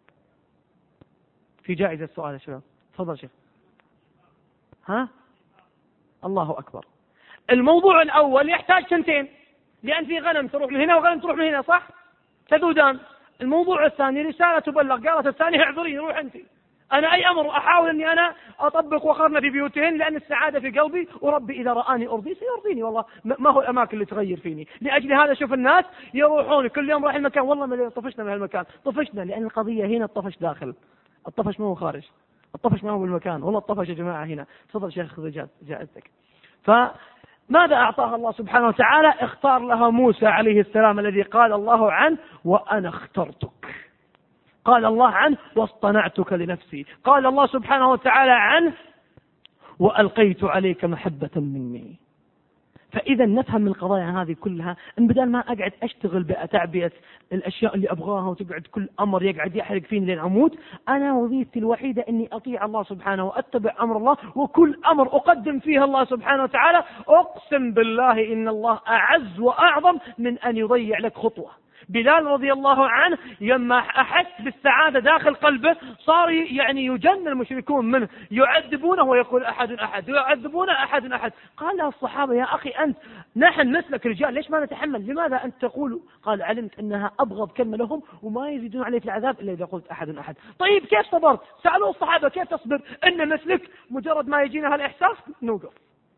في جائزة السؤال يا شباب، تفضل شيخ. ها؟ الله أكبر. الموضوع الأول يحتاج سنتين، لأن في غنم تروح من هنا وغنم تروح من هنا، صح؟ تذودان. الموضوع الثاني رسالة تبلغ، قالت الثانية اعذري روح أنت. أنا أي أمر أحاول أني أنا أطبق وقرن في بيوتهن، لأن السعادة في قلبي، وربي إذا رآني أرضي سيرضيني. والله ما هو الأماكن اللي تغير فيني. لأجل هذا شوف الناس يروحون كل يوم رايح المكان، والله ما طفشنا من المكان، طفشنا لأن القضية هنا الطفش داخل، الطفش ما هو خارج، الطفش ما هو بالمكان، والله الطفش يا جماعة هنا. تفضل شيخ خذ جائزتك. فماذا أعطاها الله سبحانه وتعالى؟ اختار لها موسى عليه السلام الذي قال الله عنه وأنا اخترتك، قال الله عنه واصطنعتك لنفسي، قال الله سبحانه وتعالى عنه وألقيت عليك محبة مني. فإذا نفهم من القضايا هذه كلها أن بدل ما أقعد أشتغل بتعبئة الأشياء اللي أبغاها وتقعد كل أمر يقعد يحرق فيني لين أموت، أنا وظيفتي الوحيدة أني أطيع الله سبحانه وأتبع أمر الله، وكل أمر أقدم فيها الله سبحانه وتعالى أقسم بالله إن الله أعز وأعظم من أن يضيع لك خطوة. بلال رضي الله عنه لما أحس بالسعادة داخل قلبه صار يعني يجن المشركون منه، يعذبونه ويقول أحد أحد، يعذبونه أحد أحد. قال له الصحابة يا أخي أنت نحن مثلك رجال، ليش ما نتحمل؟ لماذا أنت تقول؟ قال علمت أنها أبغض كلمة لهم وما يزيدون عليه في العذاب إلا إذا قلت أحد أحد. طيب كيف صبرت؟ سألوا الصحابة كيف تصبر إن مثلك مجرد ما يجينا هالإحساس نوقف؟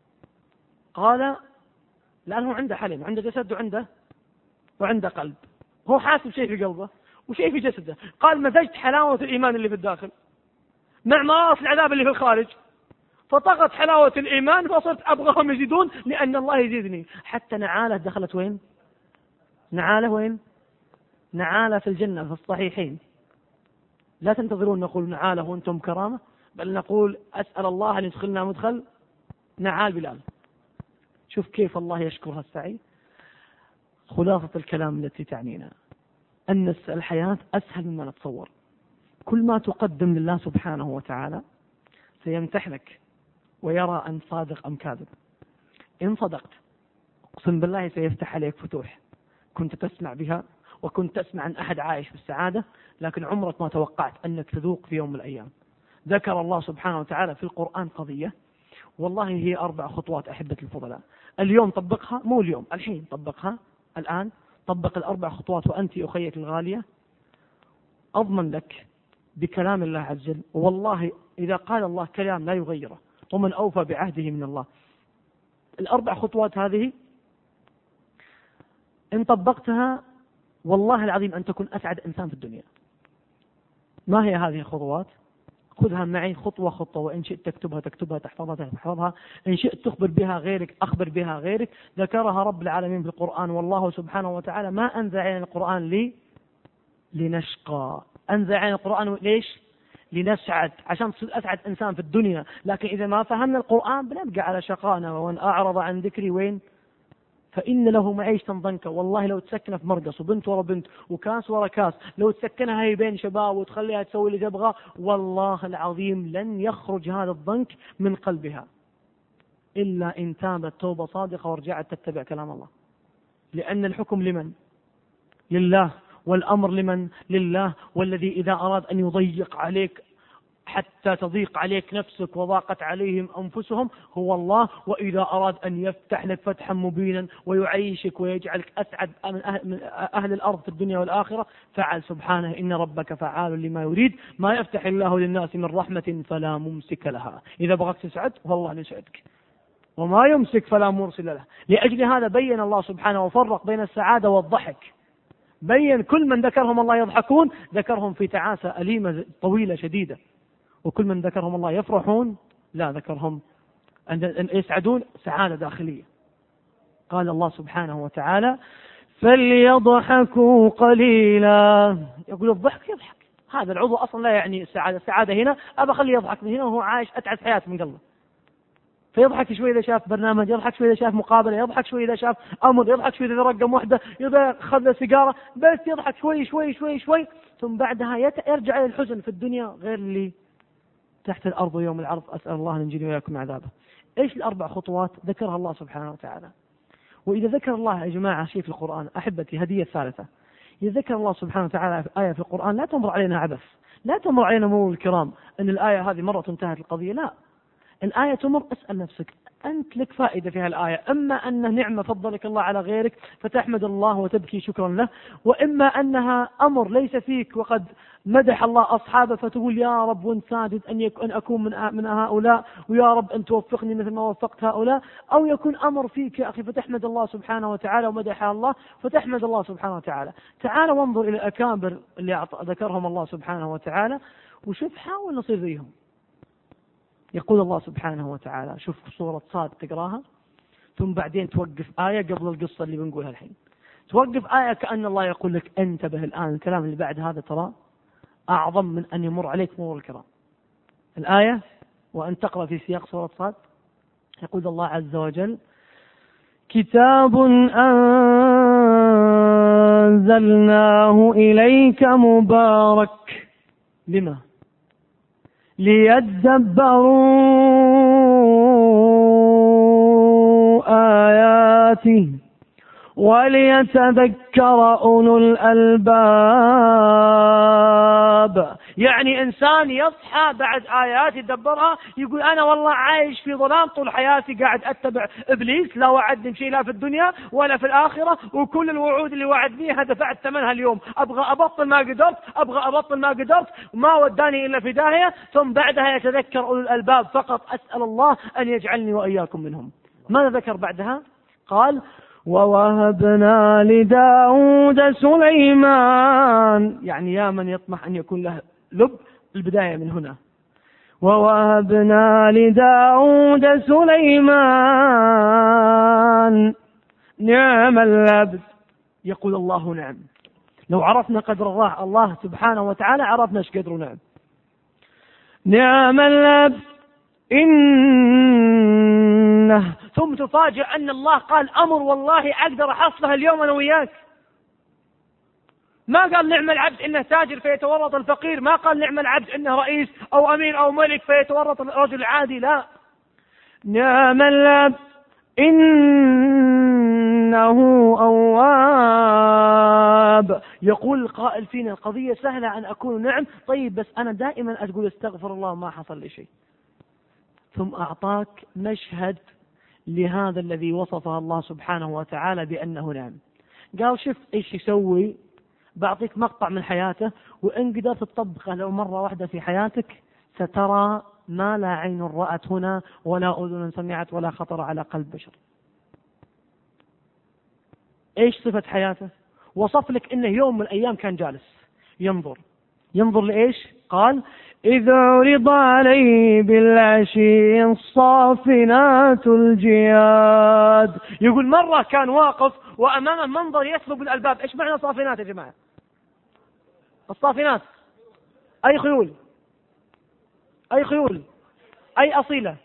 قال لأنه عنده حلم، عنده جسد وعنده وعنده قلب، هو حاسب شيء في قلبه وشيء في جسده. قال مزجت حلاوة الإيمان اللي في الداخل مع مرارة العذاب اللي في الخارج، فطغت حلاوة الإيمان فصرت أبغاهم يزيدون لأن الله يزيدني. حتى نعالة دخلت وين؟ نعالة وين؟ نعالة في الجنة في الصحيحين. لا تنتظرون نقول نعالة وأنتم كرامة، بل نقول أسأل الله أن يدخلنا مدخل نعال بلال. شوف كيف الله يشكرها السعي. خلاصة الكلام التي تعنينا أن الحياة أسهل مما نتصور. كل ما تقدم لله سبحانه وتعالى سيمتحنك ويرى أن صادق أم كاذب. إن صدقت أقسم بالله سيفتح عليك فتوح كنت تسمع بها وكنت تسمع عن أحد عايش بالسعادة، لكن عمرك ما توقعت أنك تذوق في يوم من الأيام. ذكر الله سبحانه وتعالى في القرآن قضية والله هي أربع خطوات أحبة الفضلاء. اليوم طبقها، مو اليوم، الحين طبقها، الآن طبق الأربع خطوات وأنت أخيتي الغالية. أضمن لك بكلام الله عز وجل، والله إذا قال الله كلام لا يغيره، ومن أوفى بعهده من الله. الأربع خطوات هذه إن طبقتها والله العظيم أن تكون أسعد إنسان في الدنيا. ما هي هذه الخطوات؟ خذها معي خطوة خطوة، وإن شئت تكتبها تكتبها، تحفظها تحفظها، إن شئت تخبر بها غيرك أخبر بها غيرك. ذكرها رب العالمين في القرآن، والله سبحانه وتعالى ما أنزل علينا القرآن لي لنشقى، أنزل علينا القرآن ليش؟ لنسعد، عشان تصير أسعد إنسان في الدنيا. لكن إذا ما فهمنا القرآن بنبقى على شقانا. ومن أعرض عن ذكري وين؟ فإن له معيشة ضنكا. والله لو تسكنها في مرقص وبنت ورا بنت وكاس ورا كاس، لو تسكنها هي بين شباب وتخليها تسوي اللي تبغى، والله العظيم لن يخرج هذا الضنك من قلبها إلا إن تابت توبة صادقة ورجعت تتبع كلام الله. لأن الحكم لمن؟ لله، والأمر لمن؟ لله. والذي إذا أراد أن يضيق عليك حتى تضيق عليك نفسك وضاقت عليهم أنفسهم هو الله، وإذا أراد أن يفتح لك فتحا مبينا ويعيشك ويجعلك أسعد من أهل, من أهل الأرض في الدنيا والآخرة فعل سبحانه إن ربك فعال لما يريد. ما يفتح الله للناس من رحمة فلا ممسك لها. إذا بغيت تسعد والله يسعدك، وما يمسك فلا مرسل له. لأجل هذا بين الله سبحانه وفرق بين السعادة والضحك. بين كل من ذكرهم الله يضحكون ذكرهم في تعاسة أليمة طويلة شديدة، وكل من ذكرهم الله يفرحون لا ذكرهم أن يسعدون سعادة داخلية. قال الله سبحانه وتعالى فليضحكوا قليلا. يقول الضحك يضحك، هذا العضو أصلا لا يعني السعادة. السعادة هنا أبا خلي يضحك من هنا وهو عايش أتعس حياته من قلبه. فيضحك شوي إذا شاف برنامج، يضحك شوي إذا شاف مقابلة، يضحك شوي إذا شاف أمر، يضحك شوي إذا رقم واحدة، إذا أخذ له سيجارة، بس يضحك شوي شوي شوي شوي ثم بعدها يرجع إلى الحزن في الدنيا غير اللي تحت الأرض يوم العرض. أسأل الله أن ينجيني وإياكم عذابه. إيش الأربع خطوات ذكرها الله سبحانه وتعالى؟ وإذا ذكر الله يا جماعة شيء في القرآن أحبتي هدية ثالثة. إذا ذكر الله سبحانه وتعالى في آية في القرآن لا تمر علينا عبث، لا تمر علينا مرور الكرام أن الآية هذه مرة انتهت القضية. لا، الآية تمر. اسأل نفسك أنت لك فائدة في هالآية، إما أنها نعمة فضلك الله على غيرك فتحمد الله وتبكي شكرا له، وإما أنها أمر ليس فيك وقد مدح الله أصحابه فتقول يا رب وانت ساجد أن, أن أكون من, من هؤلاء، ويا رب أن توفقني مثل ما وفقت هؤلاء. أو يكون أمر فيك يا أخي فتحمد الله سبحانه وتعالى ومدح الله فتحمد الله سبحانه وتعالى. تعال وانظر إلى الأكابر اللي ذكرهم الله سبحانه وتعالى وشوف، حاول نصير زيهم. يقول الله سبحانه وتعالى، شوف سورة صاد تقراها ثم بعدين توقف آية قبل القصة اللي بنقولها الحين، توقف آية كأن الله يقول لك انتبه الآن، الكلام اللي بعد هذا ترى أعظم من أن يمر عليك مرور الكرام. الآية وأن تقرأ في سياق سورة صاد، يقول الله عز وجل: كتاب أنزلناه إليك مبارك لما ليدبروا آياته وليتذكر أولو الألباب. يعني إنسان يصحى بعد آيات يدبرها يقول أنا والله عايش في ظلام طول حياتي قاعد أتبع إبليس، لا وعدني شيء لا في الدنيا ولا في الآخرة، وكل الوعود اللي وعدنيها دفعت ثمنها اليوم، أبغى أبطل ما قدرت، أبغى أبطل ما قدرت، وما وداني إلا في داهية. ثم بعدها يتذكر أولو الألباب فقط. أسأل الله أن يجعلني وإياكم منهم. ماذا ذكر بعدها؟ قال: ووهبنا لداود سليمان. يعني يا من يطمح أن يكون له لب، البداية من هنا. ووهبنا لداود سليمان نعم العبد. يقول الله نعم. لو عرفنا قدر الله الله سبحانه وتعالى عرفنا ايش قدره. نعم نعم العبد إنه. ثم تفاجأ أن الله قال أمر والله أقدر أحصلها اليوم أنا وياك. ما قال نعم العبد إنه تاجر فيتورط الفقير، ما قال نعم العبد إنه رئيس أو أمير أو ملك فيتورط الرجل العادي، لا. نعم العبد إنه أواب. يقول القائل فينا القضية سهلة أن أكون نعم، طيب بس أنا دائما أقول استغفر الله ما حصل لي شيء. ثم أعطاك مشهد لهذا الذي وصفه الله سبحانه وتعالى بأنه نعم. قال شوف إيش يسوي، بعطيك مقطع من حياته وإن قدرت تطبقه لو مرة واحدة في حياتك سترى ما لا عين رأت هنا ولا أذن سمعت ولا خطر على قلب بشر. إيش صفة حياته؟ وصف لك إنه يوم من الأيام كان جالس ينظر. ينظر لإيش؟ قال: إذ عرض عليه بالعشي الصافنات الجياد. يقول مرة كان واقف وأمامه منظر يسلب الألباب. إيش معنى صافنات يا جماعة؟ الصافنات أي خيول؟ أي خيول؟ أي أصيلة؟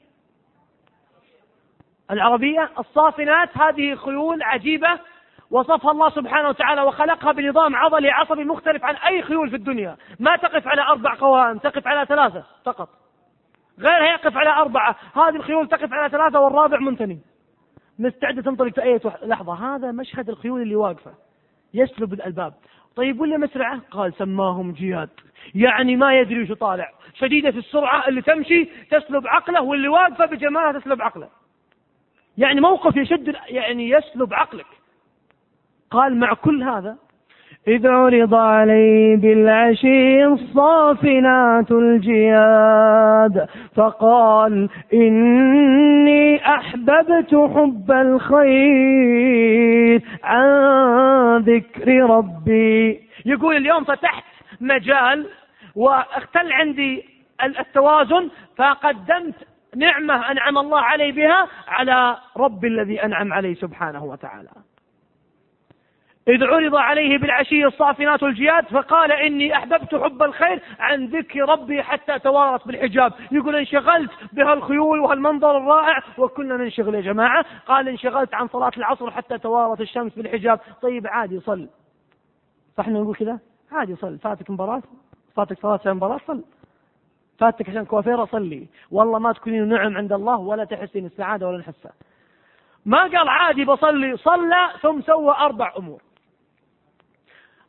العربية. الصافنات هذه خيول عجيبة وصفها الله سبحانه وتعالى وخلقها بنظام عضلي عصبي مختلف عن أي خيول في الدنيا. ما تقف على أربع قوائم، تقف على ثلاثة فقط، غيرها يقف على أربعة. هذه الخيول تقف على ثلاثة والرابع منتني مستعدة تنطلق في أي لحظة. هذا مشهد الخيول اللي واقفة يسلب الألباب. طيب ولا مسرعة؟ قال سماهم جياد، يعني ما يدري شو طالع، شديدة السرعة اللي تمشي تسلب عقله واللي واقفة بجمالها تسلب عقله. يعني موقف يشد، يعني يسلب عقلك. قال مع كل هذا: إذ عرض عليه بالعشي الصافنات الجياد فقال إني أحببت حب الخير عن ذكر ربي. يقول اليوم فتحت مجال واختل عندي التوازن فقدمت نعمة أنعم الله علي بها على ربي الذي أنعم عليه سبحانه وتعالى. إذ عرض عليه بالعشي الصافنات الجياد فقال إني أحببت حب الخير عن ذكر ربي حتى توارت بالحجاب. يقول انشغلت بهالخيول وهالمنظر الرائع وكنا ننشغل يا جماعة. قال انشغلت عن صلاة العصر حتى توارت الشمس بالحجاب. طيب عادي صل، فاحنا نقول كذا عادي صل. فاتك مباراة، فاتك صلاة مباراة، صل. فاتك عشان كوافيرة، صلي. والله ما تكونين نعم عند الله ولا تحسين السعادة ولا نحسها. ما قال عادي بصلي، صلى ثم سوى أربع أمور.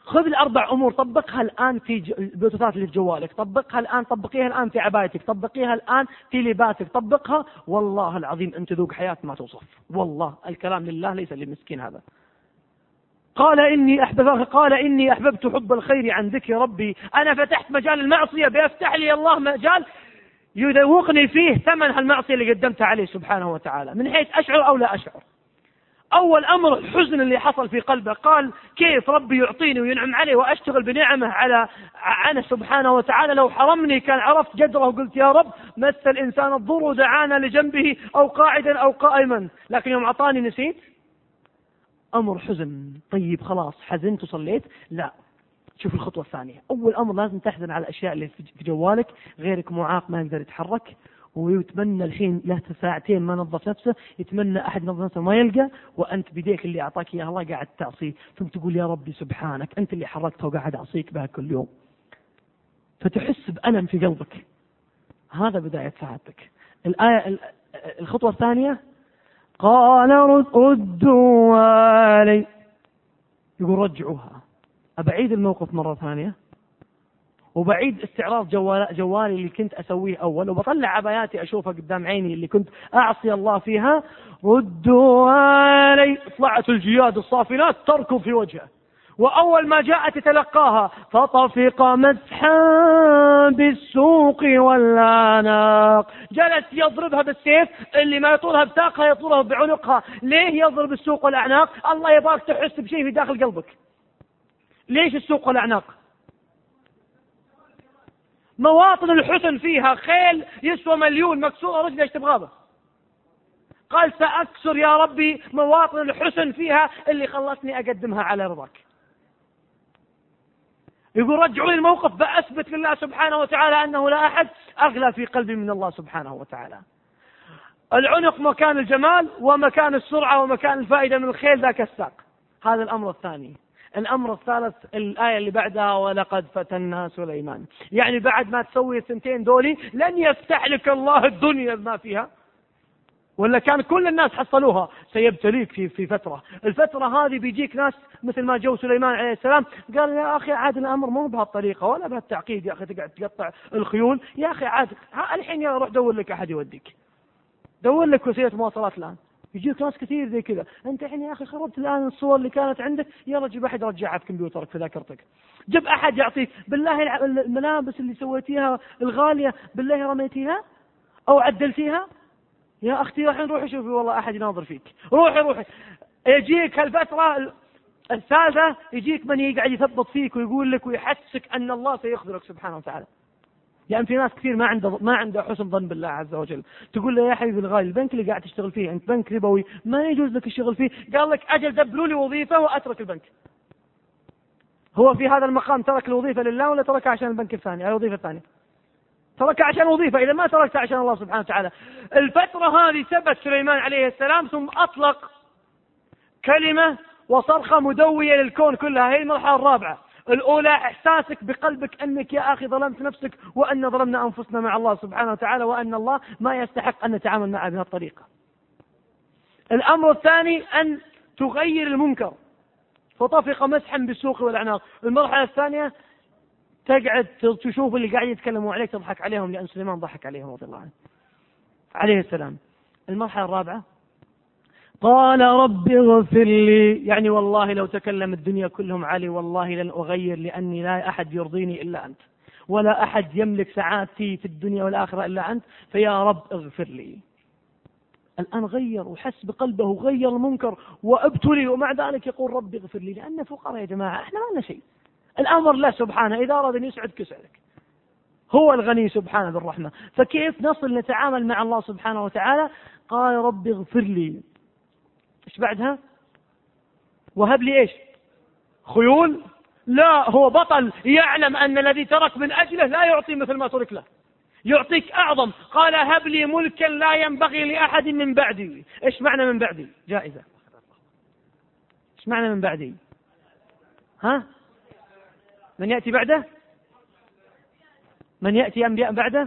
خذ الأربع أمور طبقها الآن في البلوتوثات اللي في جوالك، طبقها الآن، طبقيها الآن في عبايتك، طبقيها الآن في لباسك، طبقها والله العظيم أنت ذوق حياة ما توصف. والله الكلام لله ليس للمسكين هذا. قال إني أحبب قال إني أحببت حب الخير عن ذكر ربي. أنا فتحت مجال المعصية، بيفتح لي الله مجال يذوقني فيه ثمن هالمعصية اللي قدمتها عليه سبحانه وتعالى، من حيث أشعر أو لا أشعر. أول أمر الحزن اللي حصل في قلبه، قال كيف ربي يعطيني وينعم علي وأشتغل بنعمه على عنه سبحانه وتعالى، لو حرمني كان عرفت قدره وقلت يا رب مس الإنسان الضر ودعانا لجنبه أو قاعدا أو قائما، لكن يوم أعطاني نسيت. أمر حزن. طيب خلاص حزنت وصليت؟ لا، شوف الخطوة الثانية. أول أمر لازم تحزن على الأشياء اللي في جوالك، غيرك معاق ما يقدر يتحرك، ويتمنى الحين له ساعتين ما نظف نفسه، يتمنى أحد نظف نفسه ما يلقى، وأنت بديك اللي أعطاك إياه الله قاعد تعصيه، ثم تقول يا ربي سبحانك أنت اللي حركته وقاعد أعصيك بها كل يوم، فتحس بألم في قلبك. هذا بداية سعادتك. الآية الخطوة الثانية، قال ردوا علي، يقول رجعوها. أبعيد الموقف مرة ثانية، وبعيد استعراض جوال جوالي اللي كنت أسويه أول، وبطلع عباياتي أشوفها قدام عيني اللي كنت أعصي الله فيها. ردوا علي. طلعت الجياد الصافنات تركض في وجهه، وأول ما جاءت تلقاها فطفق مسحا بالسوق والأعناق. جلس يضربها بالسيف، اللي ما يطولها بساقها يطولها بعنقها. ليه يضرب السوق والأعناق؟ الله يبارك تحس بشيء في داخل قلبك. ليش السوق والأعناق؟ مواطن الحسن فيها. خيل يسوى مليون مكسورة رجل، ايش تبغى به؟ قال سأكسر يا ربي مواطن الحسن فيها اللي خلصني أقدمها على رضاك. يقول رجعوا لي الموقف، بأثبت لله سبحانه وتعالى أنه لا أحد أغلى في قلبي من الله سبحانه وتعالى. العنق مكان الجمال، ومكان السرعة، ومكان الفائدة من الخيل ذاك الساق. هذا الأمر الثاني. الأمر الثالث الآية اللي بعدها، ولقد فتنا سليمان. يعني بعد ما تسوي السنتين دولي لن يفتح لك الله الدنيا ما فيها، ولا كان كل الناس حصلوها. سيبتليك في في فترة. الفترة هذه بيجيك ناس مثل ما جو سليمان عليه السلام، قال يا أخي عاد الأمر مو بهالطريقة ولا بهالتعقيد يا أخي، تقعد تقطع الخيول يا أخي، عاد الحين يا روح دور لك أحد يوديك، دور لك وسيلة مواصلات. الآن يجيك ناس كثير زي كذا، أنت الحين يا أخي خربت الآن الصور اللي كانت عندك، يلا جيب أحد رجعها في كمبيوترك في ذاكرتك، جيب أحد يعطيك. بالله الملابس اللي سويتيها الغالية بالله رميتيها أو عدلتيها يا أختي، الحين روحي شوفي والله أحد يناظر فيك، روحي روحي. يجيك هالفترة الثالثة يجيك من يقعد يثبط فيك ويقول لك ويحسك أن الله سيخذلك سبحانه وتعالى. يعني في ناس كثير ما عنده ما عنده حسن ظن بالله عز وجل، تقول له يا حبيبي الغالي البنك اللي قاعد تشتغل فيه أنت بنك ربوي ما يجوز لك الشغل فيه، قال لك أجل دبلوا لي وظيفة وأترك البنك. هو في هذا المقام ترك الوظيفة لله ولا تركها عشان البنك الثاني؟ الوظيفة الثانية تركها عشان وظيفة، إذا ما تركتها عشان الله سبحانه وتعالى. الفترة هذه ثبت سليمان عليه السلام، ثم أطلق كلمة وصرخة مدوية للكون كلها. هي المرحلة الرابعة. الأولى إحساسك بقلبك أنك يا أخي ظلمت نفسك، وأن ظلمنا أنفسنا مع الله سبحانه وتعالى، وأن الله ما يستحق أن نتعامل معه بهذه الطريقة. الأمر الثاني أن تغير المنكر، فطفق مسحا بالسوق والأعناق. المرحلة الثانية تقعد تشوف اللي قاعد يتكلموا عليك تضحك عليهم، لأن سليمان ضحك عليهم رضي الله عنه عليه السلام. المرحلة الرابعة قال رب اغفر لي، يعني والله لو تكلم الدنيا كلهم علي والله لن أغير، لأني لا أحد يرضيني إلا أنت، ولا أحد يملك سعادتي في الدنيا والآخرة إلا أنت، فيا رب اغفر لي. الآن غير وحس بقلبه وغير المنكر وابتلي، ومع ذلك يقول رب اغفر لي، لأن فقراء يا جماعة، احنا ما لنا شيء، الأمر له سبحانه، إذا أراد أن يسعدك يسعدك، هو الغني سبحانه بالرحمة. فكيف نصل نتعامل مع الله سبحانه وتعالى؟ قال رب اغفر لي. ايش بعدها؟ وهب لي ايش؟ خيول؟ لا، هو بطل يعلم أن الذي ترك من أجله لا يعطي مثل ما ترك له، يعطيك أعظم. قال هب لي ملكا لا ينبغي لأحد من بعدي. ايش معنى من بعدي؟ جائزة. ايش معنى من بعدي؟ ها؟ من يأتي بعده؟ من يأتي أنبياء بعده؟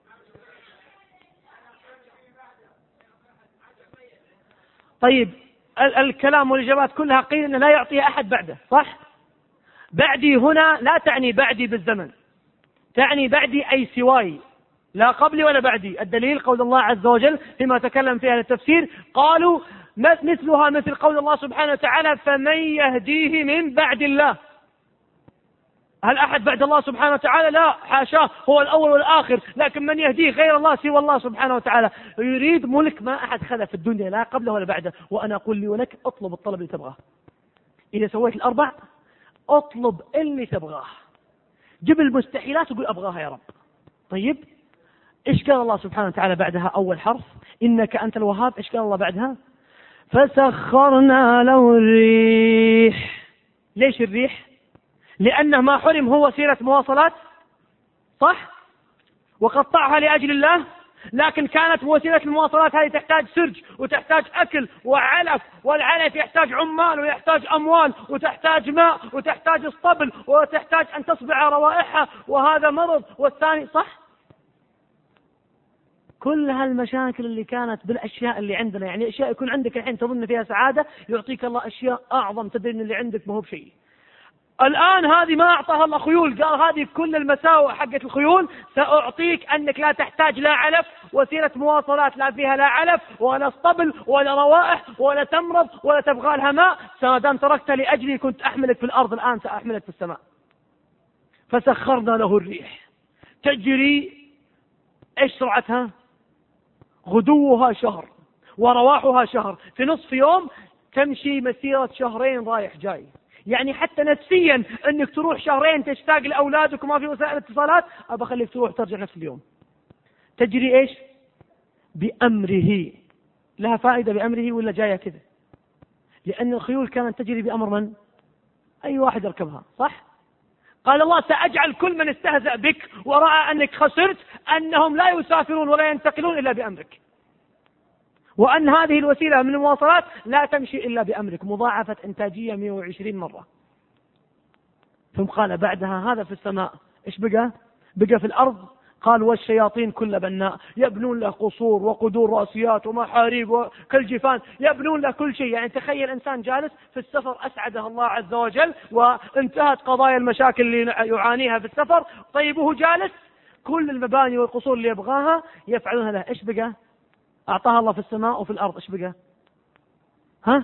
طيب الكلام والإجابات كلها قيل أنه لا يعطيها أحد بعده، صح؟ بعدي هنا لا تعني بعدي بالزمن، تعني بعدي أي سواي، لا قبلي ولا بعدي. الدليل قول الله عز وجل فيما تكلم فيها التفسير، قالوا مثلها مثل قول الله سبحانه وتعالى فمن يهديه من بعد الله. هل أحد بعد الله سبحانه وتعالى؟ لا، حاشاه، هو الأول والآخر، لكن من يهديه غير الله سوى الله سبحانه وتعالى. يريد ملك ما أحد خذ في الدنيا لا قبله ولا بعده. وأنا أقول لي ولك اطلب الطلب اللي تبغاه، إذا سويت الأربع اطلب اللي تبغاه، جيب المستحيلات وقول أبغاها يا رب. طيب إيش قال الله سبحانه وتعالى بعدها؟ أول حرف إنك أنت الوهاب. إيش قال الله بعدها؟ فسخرنا له الريح. ليش الريح؟ لأنه ما حرم هو وسيلة مواصلات، صح؟ وقطعها لأجل الله، لكن كانت وسيلة المواصلات هذه تحتاج سرج وتحتاج أكل وعلف، والعلف يحتاج عمال ويحتاج أموال وتحتاج ماء وتحتاج اسطبل وتحتاج أن تصبع روائحها، وهذا مرض والثاني، صح؟ كل هالمشاكل اللي كانت بالأشياء اللي عندنا، يعني أشياء يكون عندك الحين تظن فيها سعادة، يعطيك الله أشياء أعظم تدري أن اللي عندك ما هو بشيء. الآن هذه ما أعطاها الله خيول، قال هذه كل المساوئ حقت الخيول سأعطيك، أنك لا تحتاج لا علف، وسيلة مواصلات لا فيها لا علف ولا اسطبل ولا روائح ولا تمرض ولا تبغى لها ماء، ما دام تركت لأجلي كنت أحملك في الأرض، الآن سأحملك في السماء. فسخرنا له الريح تجري، إيش سرعتها؟ غدوها شهر ورواحها شهر، في نصف يوم تمشي مسيرة شهرين رايح جاي. يعني حتى نفسيا انك تروح شهرين تشتاق لاولادك وما في وسائل اتصالات، ابى اخليك تروح ترجع نفس اليوم. تجري ايش؟ بامره. لها فائده بامره ولا جايه كذا؟ لان الخيول كانت تجري بامر من؟ اي واحد يركبها، صح؟ قال الله ساجعل كل من استهزأ بك وراى انك خسرت انهم لا يسافرون ولا ينتقلون الا بامرك، وأن هذه الوسيلة من المواصلات لا تمشي إلا بأمرك، مضاعفة إنتاجية مئة وعشرين مرة. ثم قال بعدها هذا في السماء، إيش بقى؟ بقى في الأرض، قال والشياطين كل بناء، يبنون له قصور وقدور راسيات ومحاريب وكالجفان، يبنون له كل شيء. يعني تخيل إنسان جالس في السفر أسعده الله عز وجل وانتهت قضايا المشاكل اللي يعانيها في السفر، طيب وهو جالس كل المباني والقصور اللي يبغاها يفعلونها له. إيش بقى؟ أعطاها الله في السماء وفي الأرض. إيش بقى؟ ها؟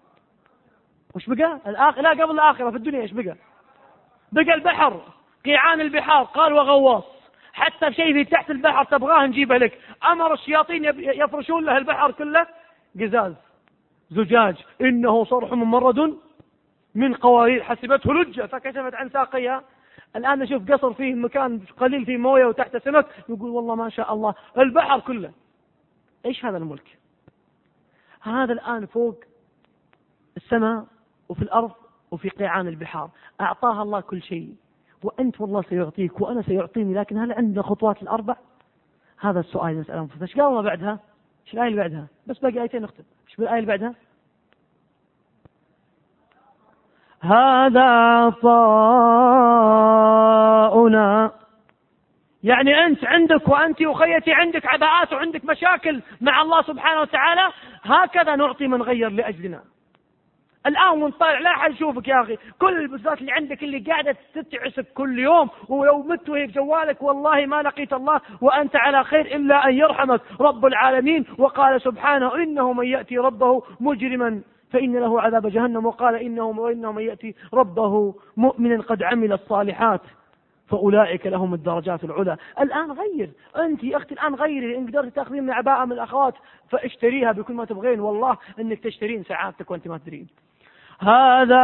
وش بقى؟ الآخر لا قبل الآخرة في الدنيا إيش بقى؟ بقى البحر، قيعان البحار، قال وغواص، حتى شيء في تحت البحر تبغاه نجيبه لك. أمر الشياطين يفرشون له البحر كله قزاز زجاج، إنه صرح ممرد من قوارير حسبته لجة فكشفت عن ساقيها. الآن نشوف قصر فيه مكان قليل فيه موية وتحت سمك، يقول والله ما شاء الله البحر كله. إيش هذا الملك؟ هذا الآن فوق السماء وفي الأرض وفي قيعان البحار، أعطاها الله كل شيء، وأنت والله سيعطيك وأنا سيعطيني، لكن هل عندنا خطوات الأربع؟ هذا السؤال نسأل أنفسنا. إيش قال الله بعدها؟ إيش الآية اللي بعدها؟ بس باقي آيتين نختم. إيش بالآية اللي بعدها؟ هذا عطاؤنا. يعني أنت عندك وأنت أخيتي عندك عباءات وعندك مشاكل مع الله سبحانه وتعالى، هكذا نعطي من غير لأجلنا. الآن ونطالع لا أحد يشوفك يا أخي، كل البزات اللي عندك اللي قاعدة تتعسك كل يوم، ولو مت وهي بجوالك والله ما لقيت الله وأنت على خير إلا أن يرحمك رب العالمين. وقال سبحانه إنه من يأتي ربه مجرما فإن له عذاب جهنم، وقال إنه وإنه من يأتي ربه مؤمنا قد عمل الصالحات فأولئك لهم الدرجات العلى. الآن غير أنت يا أختي، الآن غيري، إن قدرت تأخذين من عباءة من الأخوات فاشتريها بكل ما تبغين، والله إنك تشترين سعادتك وأنت ما تدرين. هذا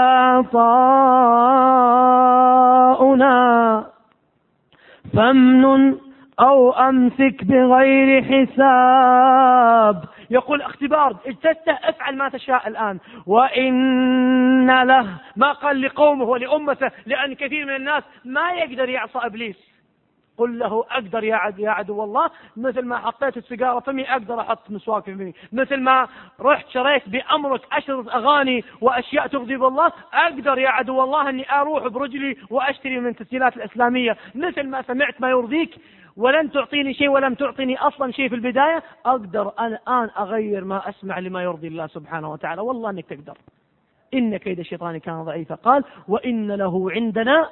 عطاؤنا فامنن أو أمسك بغير حساب. يقول اختبار، اجتزته افعل ما تشاء الآن. وإن له، ما قال لقومه ولأمته، لأن كثير من الناس ما يقدر يعصى إبليس، قل له أقدر يا عدو يا عدو الله، مثل ما حطيت السيجارة فمي أقدر أحط مسواك في فمي، مثل ما رحت شريت بأمرك أشرط أغاني وأشياء تغضب الله، أقدر يا عدو الله أني أروح برجلي وأشتري من التسجيلات الإسلامية، مثل ما سمعت ما يرضيك ولن تعطيني شيء ولم تعطيني أصلا شيء في البداية، أقدر أنا الآن أغير ما أسمع لما يرضي الله سبحانه وتعالى. والله أنك تقدر، إن كيد الشيطان كان ضعيفا. قال وإن له عندنا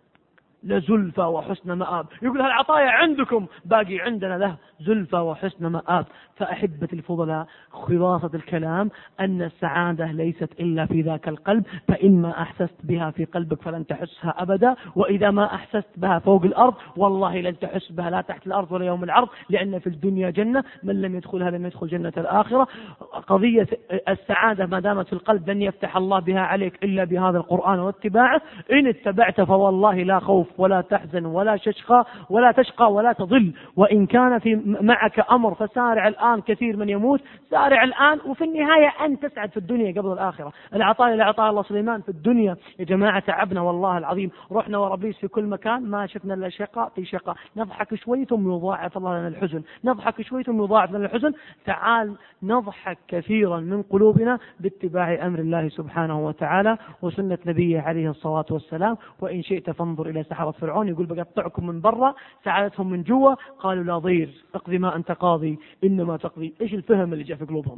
لزلفى وحسن مآب. يقول هالعطايا عندكم، باقي عندنا له زلفى وحسن مآب. فأحبة الفضلاء، خلاصة الكلام أن السعادة ليست إلا في ذاك القلب، فإما أحسست بها في قلبك فلن تحسها أبدا، وإذا ما أحسست بها فوق الأرض والله لن تحس بها لا تحت الأرض ولا يوم العرض، لأن في الدنيا جنة، من لم يدخلها لم يدخل جنة الآخرة. قضية السعادة ما دامت في القلب لن يفتح الله بها عليك إلا بهذا القرآن واتباعه. إن اتبعت فوالله لا خوف ولا تحزن ولا تشقى ولا تشقى ولا تضل. وإن كان في معك أمر فسارع الآن، كثير من يموت، سارع الآن، وفي النهاية أن تسعد في الدنيا قبل الآخرة. العطاء اللي أعطاه الله سليمان في الدنيا يا جماعة تعبنا والله العظيم، رحنا وربيس في كل مكان ما شفنا إلا شقاء في شقاء، نضحك شوي ثم يضاعف الله لنا الحزن، نضحك شوي ثم يضاعف لنا الحزن. تعال نضحك كثيرا من قلوبنا باتباع أمر الله سبحانه وتعالى وسنة نبيه عليه الصلاة والسلام. وإن شئت فانظر إلى سحرة فرعون، يقول بقطعكم من برا، سعادتهم من جوا، قالوا لا ضير اقضي ما أنت قاضي إنما تقضي. إيش الفهم اللي جاء في قلوبهم؟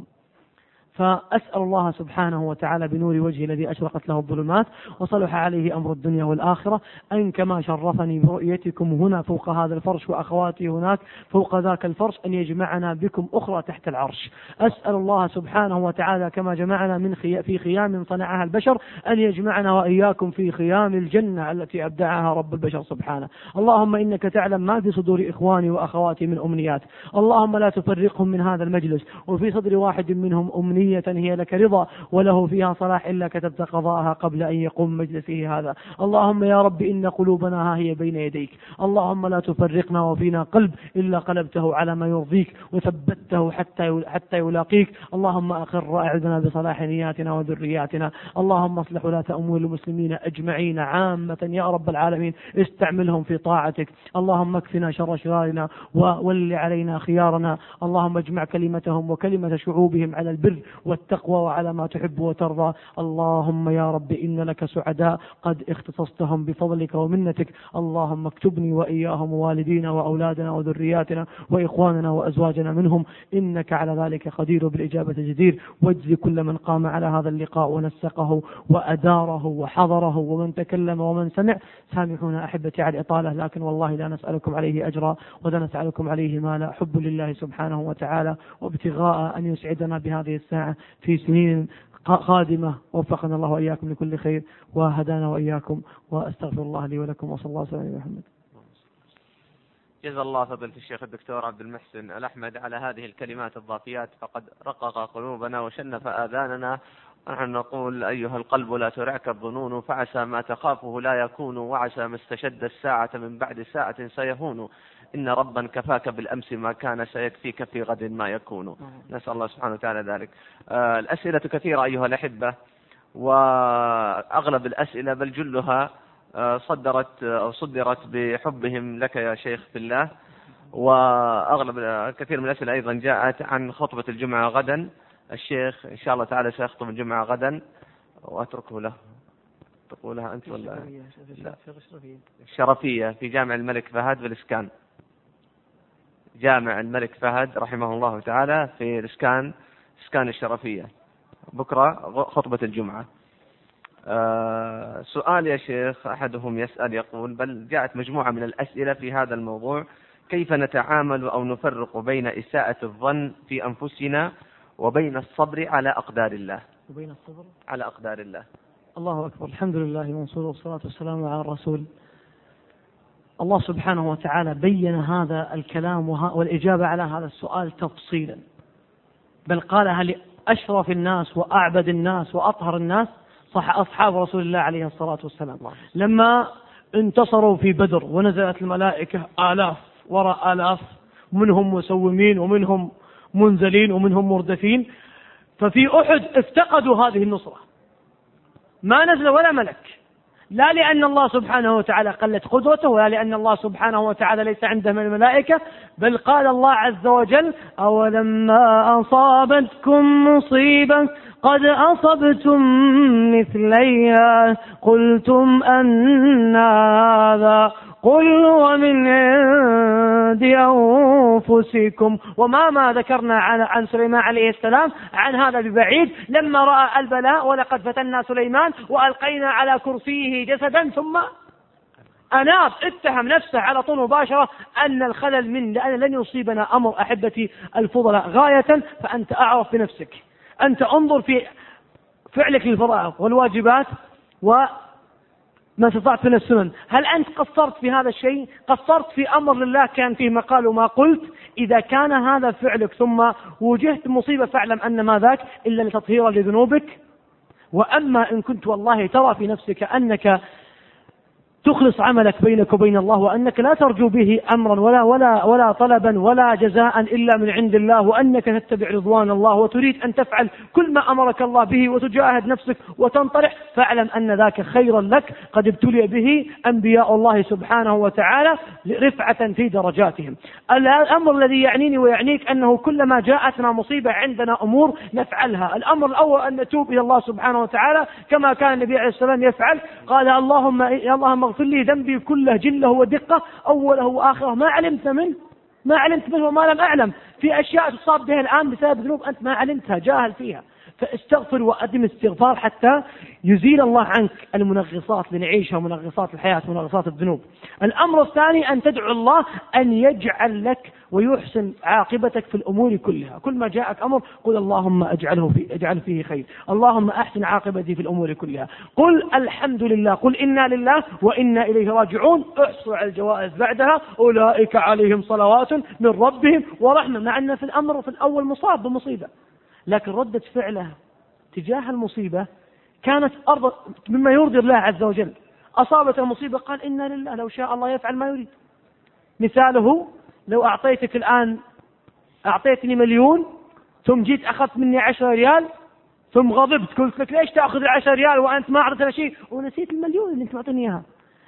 فأسأل الله سبحانه وتعالى بنور وجهه الذي أشرقت له الظلمات وصلح عليه أمر الدنيا والآخرة أن كما شرفني برؤيتكم هنا فوق هذا الفرش وأخواتي هناك فوق ذاك الفرش أن يجمعنا بكم أخرى تحت العرش. أسأل الله سبحانه وتعالى كما جمعنا من خي... في خيام صنعها البشر أن يجمعنا وإياكم في خيام الجنة التي أبدعها رب البشر سبحانه. اللهم إنك تعلم ما في صدور إخواني وأخواتي من أمنيات، اللهم لا تفرقهم من هذا المجلس، وفي صدر واحد منهم أمنية هي لك رضا وله فيها صلاح إلا كتبت قضاءها قبل أن يقوم مجلسه هذا. اللهم يا رب إن قلوبنا ها هي بين يديك، اللهم لا تفرقنا وفينا قلب إلا قلبته على ما يرضيك وثبته حتى حتى يلاقيك. اللهم أقر أعذنا بصلاح نياتنا وذرياتنا، اللهم اصلح ولاة أمور المسلمين أجمعين عامة يا رب العالمين، استعملهم في طاعتك. اللهم اكفنا شر شرارنا وول علينا خيارنا، اللهم اجمع كلمتهم وكلمة شعوبهم على البر والتقوى وعلى ما تحب وترضى. اللهم يا رب إن لك سعداء قد اختصصتهم بفضلك ومنتك، اللهم اكتبني وإياهم ووالدينا وأولادنا وذرياتنا وإخواننا وأزواجنا منهم، إنك على ذلك قدير بالإجابة جدير. واجزي كل من قام على هذا اللقاء ونسقه وأداره وحضره ومن تكلم ومن سمع. سامحونا أحبتي على الإطالة، لكن والله لا نسألكم عليه أجرا ولا نسألكم عليه مالا، حب لله سبحانه وتعالى وابتغاء أن يسعدنا بهذه الساعة في سنين قادمة. وفقنا الله وإياكم لكل خير وهدانا وإياكم، وأستغفر الله لي ولكم، وصلى الله وسلم على محمد. جزا الله فضيلة الشيخ الدكتور عبد المحسن الأحمد على هذه الكلمات الضافيات، فقد رقق قلوبنا وشنف آذاننا. ونحن نقول أيها القلب لا ترعك الظنون، فعسى ما تخافه لا يكون، وعسى ما استشد الساعة من بعد ساعة سيهون. إن ربا كفاك بالأمس ما كان سيكفيك في غد ما يكون. نسأل الله سبحانه وتعالى ذلك. آه الأسئلة كثيرة أيها الأحبة، وأغلب الأسئلة بل جلها آه صدرت أو صدرت بحبهم لك يا شيخ في الله، وأغلب كثير من الأسئلة أيضا جاءت عن خطبة الجمعة غدا. الشيخ إن شاء الله تعالى سيخطب الجمعة غدا وأتركه له. تقولها أنت ولا؟ الشرفية في جامع الملك فهد في الإسكان، جامع الملك فهد رحمه الله تعالى في الإسكان، إسكان الشرفية، بكرة خطبة الجمعة. آه سؤال يا شيخ، أحدهم يسأل يقول بل جاءت مجموعة من الأسئلة في هذا الموضوع: كيف نتعامل أو نفرق بين إساءة الظن في أنفسنا وبين الصبر على أقدار الله؟ وبين الصبر على أقدار الله. الله أكبر، الحمد لله منصور والصلاة والسلام على الرسول. الله سبحانه وتعالى بين هذا الكلام والإجابة على هذا السؤال تفصيلا، بل قالها لأشرف الناس وأعبد الناس وأطهر الناس صح أصحاب رسول الله عليه الصلاة والسلام. لما انتصروا في بدر ونزلت الملائكة آلاف وراء آلاف، منهم مسومين ومنهم منزلين ومنهم مردفين، ففي أحد افتقدوا هذه النصرة، ما نزل ولا ملك، لا لأن الله سبحانه وتعالى قلت قدرته، ولا لأن الله سبحانه وتعالى ليس عنده من الملائكة، بل قال الله عز وجل: أولما أصابتكم مصيبة قد أصبتم مثليها قلتم أن هذا قل هو من عند أنفسكم. وما ما ذكرنا عن, عن سليمان عليه السلام عن هذا ببعيد، لما رأى البلاء: ولقد فتنا سليمان وألقينا على كرسيه جسدا ثم أناب، اتهم نفسه على طول مباشرة أن الخلل من لأن لن يصيبنا أمر أحبتي الفضلاء غاية، فأنت أعرف بنفسك، أنت انظر في فعلك للفرائض والواجبات وما استطعت من السنن، هل أنت قصرت في هذا الشيء؟ قصرت في أمر لله كان فيه ما قال وما قلت؟ إذا كان هذا فعلك ثم وجهت مصيبة فاعلم أن ما ذاك إلا لتطهير لذنوبك. وأما إن كنت والله ترى في نفسك أنك تخلص عملك بينك وبين الله، وأنك لا ترجو به أمرا ولا ولا ولا طلبا ولا جزاء إلا من عند الله، وأنك تتبع رضوان الله وتريد أن تفعل كل ما أمرك الله به وتجاهد نفسك وتنطلح، فاعلم أن ذاك خيرا لك، قد ابتلي به أنبياء الله سبحانه وتعالى رفعة في درجاتهم. الأمر الذي يعنيني ويعنيك أنه كلما جاءتنا مصيبة عندنا أمور نفعلها. الأمر الأول أن نتوب إلى الله سبحانه وتعالى كما كان النبي عليه السلام يفعل، قال: اللهم اللهم اغفر لي ذنبي كله جله ودقه أوله وآخره ما علمت منه ما علمت منه وما لم أعلم. في أشياء تصاب بها الآن بسبب ذنوب أنت ما علمتها، جاهل فيها، فاستغفر وأدم استغفار حتى يزيل الله عنك المنغصات لنعيشها، منغصات الحياة، منغصات الذنوب. الأمر الثاني أن تدعو الله أن يجعل لك ويحسن عاقبتك في الأمور كلها. كل ما جاءك أمر قل: اللهم أجعله في أجعل فيه خير، اللهم أحسن عاقبتي في الأمور كلها، قل الحمد لله، قل إنا لله وإنا إليه راجعون، احصوا على الجوائز بعدها: أولئك عليهم صلوات من ربهم ورحمة. مع أن في الأمر في الأول مصاب بمصيبة، لكن ردة فعله تجاه المصيبة كانت أرض مما يرضي الله عز وجل. أصابت المصيبة قال: إنا لله، لو شاء الله يفعل ما يريد. مثاله: لو أعطيتك الآن أعطيتني مليون ثم جيت أخذت مني عشرة ريال ثم غضبت، قلت لك: ليش تأخذ العشرة ريال وأنت ما أعطيتنا شيء ونسيت المليون اللي أنت معطيني إياها؟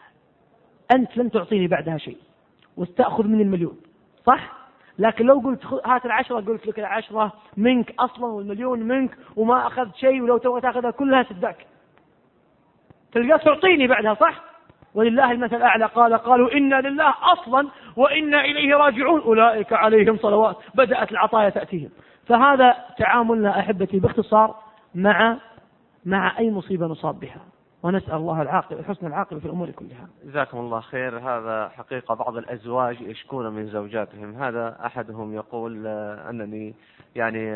أنت لن تعطيني بعدها شيء واستأخذ مني المليون، صح؟ لكن لو قلت هات العشرة، قلت لك العشرة منك أصلا والمليون منك وما أخذت شيء، ولو تبغى تأخذها كلها تداك، تلقى تعطيني بعدها، صح؟ ولله المثل الأعلى، قال: قالوا إنا لله أصلا وإنا إليه راجعون، أولئك عليهم صلوات، بدأت العطايا تأتيهم. فهذا تعاملنا أحبتي باختصار مع مع أي مصيبة نصاب بها، ونسأل الله العاقبة حسن العاقبة في الأمور كلها. جزاكم الله خير. هذا حقيقة بعض الأزواج يشكون من زوجاتهم. هذا أحدهم يقول: أنني يعني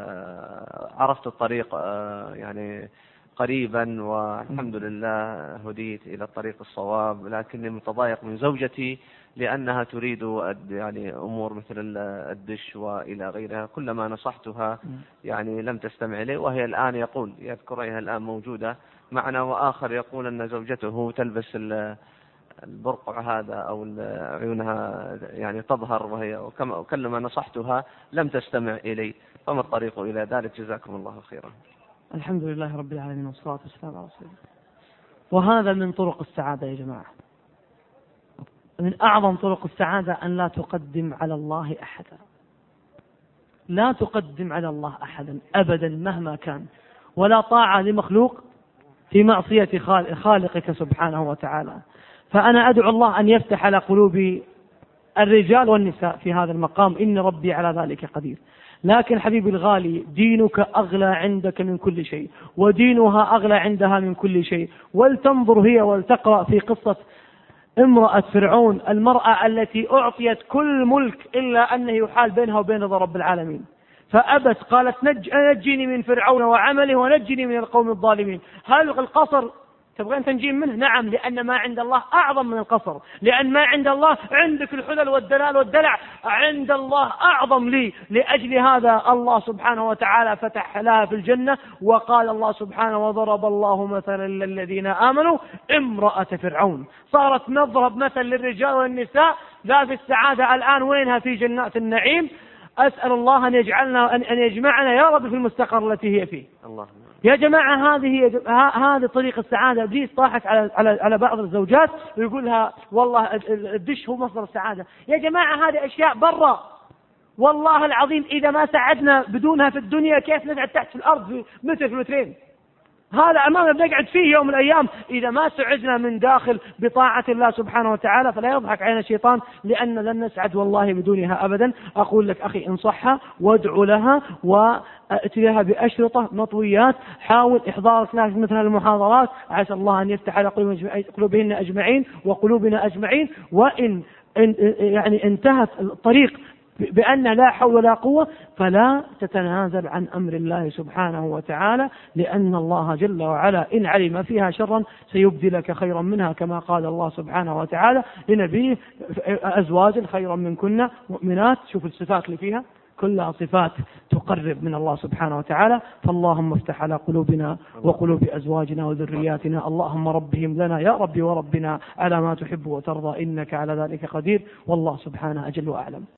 عرفت الطريق يعني قريبا والحمد لله هديت إلى الطريق الصواب، لكني متضايق من زوجتي لأنها تريد يعني أمور مثل الدش وإلى غيرها، كلما نصحتها يعني لم تستمع لي، وهي الآن يقول يذكرها الآن موجودة معنا. وآخر يقول أن زوجته تلبس البرقع هذا أو عيونها يعني تظهر، وهي وكلما نصحتها لم تستمع إلي، فما الطريق إلى ذلك؟ جزاكم الله خيرا. الحمد لله رب العالمين والصلاة والسلام على رسول الله. وهذا من طرق السعادة يا جماعة، من أعظم طرق السعادة أن لا تقدم على الله أحدا، لا تقدم على الله أحدا أبدا مهما كان، ولا طاعة لمخلوق في معصية خالقك سبحانه وتعالى. فأنا أدعو الله أن يفتح على قلوب الرجال والنساء في هذا المقام، إن ربي على ذلك قدير. لكن حبيبي الغالي، دينك أغلى عندك من كل شيء، ودينها أغلى عندها من كل شيء. ولتنظر هي ولتقرأ في قصة امرأة فرعون، المرأة التي أعطيت كل ملك إلا أنه يحال بينها وبين رضا رب العالمين، فأبت، قالت: نج... نجني من فرعون وعمله ونجني من القوم الظالمين. هل القصر تبغين تنجين منه؟ نعم، لأن ما عند الله أعظم من القصر، لأن ما عند الله عندك الحلل والدلال والدلع، عند الله أعظم لي. لأجل هذا الله سبحانه وتعالى فتح لها في الجنة، وقال الله سبحانه: وضرب الله مثلا للذين آمنوا امرأة فرعون. صارت نضرب مثل للرجال والنساء ذات السعادة الآن وينها؟ في جنات النعيم. أسأل الله أن يجعلنا أن يجمعنا يا رب في المستقر التي هي فيه. الله. يا جماعة هذه هذا طريق السعادة. إبليس ضاحك على على على بعض الزوجات ويقولها والله الدش هو مصدر السعادة. يا جماعة هذه أشياء برا، والله العظيم إذا ما سعدنا بدونها في الدنيا كيف نقعد تحت في الأرض في متر في مترين؟ هذا أمامنا بنقعد فيه يوم من الأيام إذا ما سعدنا من داخل بطاعة الله سبحانه وتعالى. فلا يضحك علينا الشيطان لأن لن نسعد والله بدونها أبدا. أقول لك أخي انصحها وادعو لها وأتي لها بأشرطة مطويات، حاول إحضارك لها مثل المحاضرات، عسى الله أن يفتح على قلوبهن أجمعين وقلوبنا أجمعين. وإن يعني انتهت الطريق بأن لا حول ولا قوة فلا تتنازل عن أمر الله سبحانه وتعالى، لأن الله جل وعلا إن علم فيها شرا سيبدلك خيرا منها، كما قال الله سبحانه وتعالى لنبيه أزواج خيرا منكن مؤمنات. شوف الصفات اللي فيها كلها صفات تقرب من الله سبحانه وتعالى. فاللهم افتح على قلوبنا وقلوب أزواجنا وذرياتنا، اللهم ربهم لنا يا ربي وربنا على ما تحب وترضى، إنك على ذلك قدير، والله سبحانه أجل وأعلم.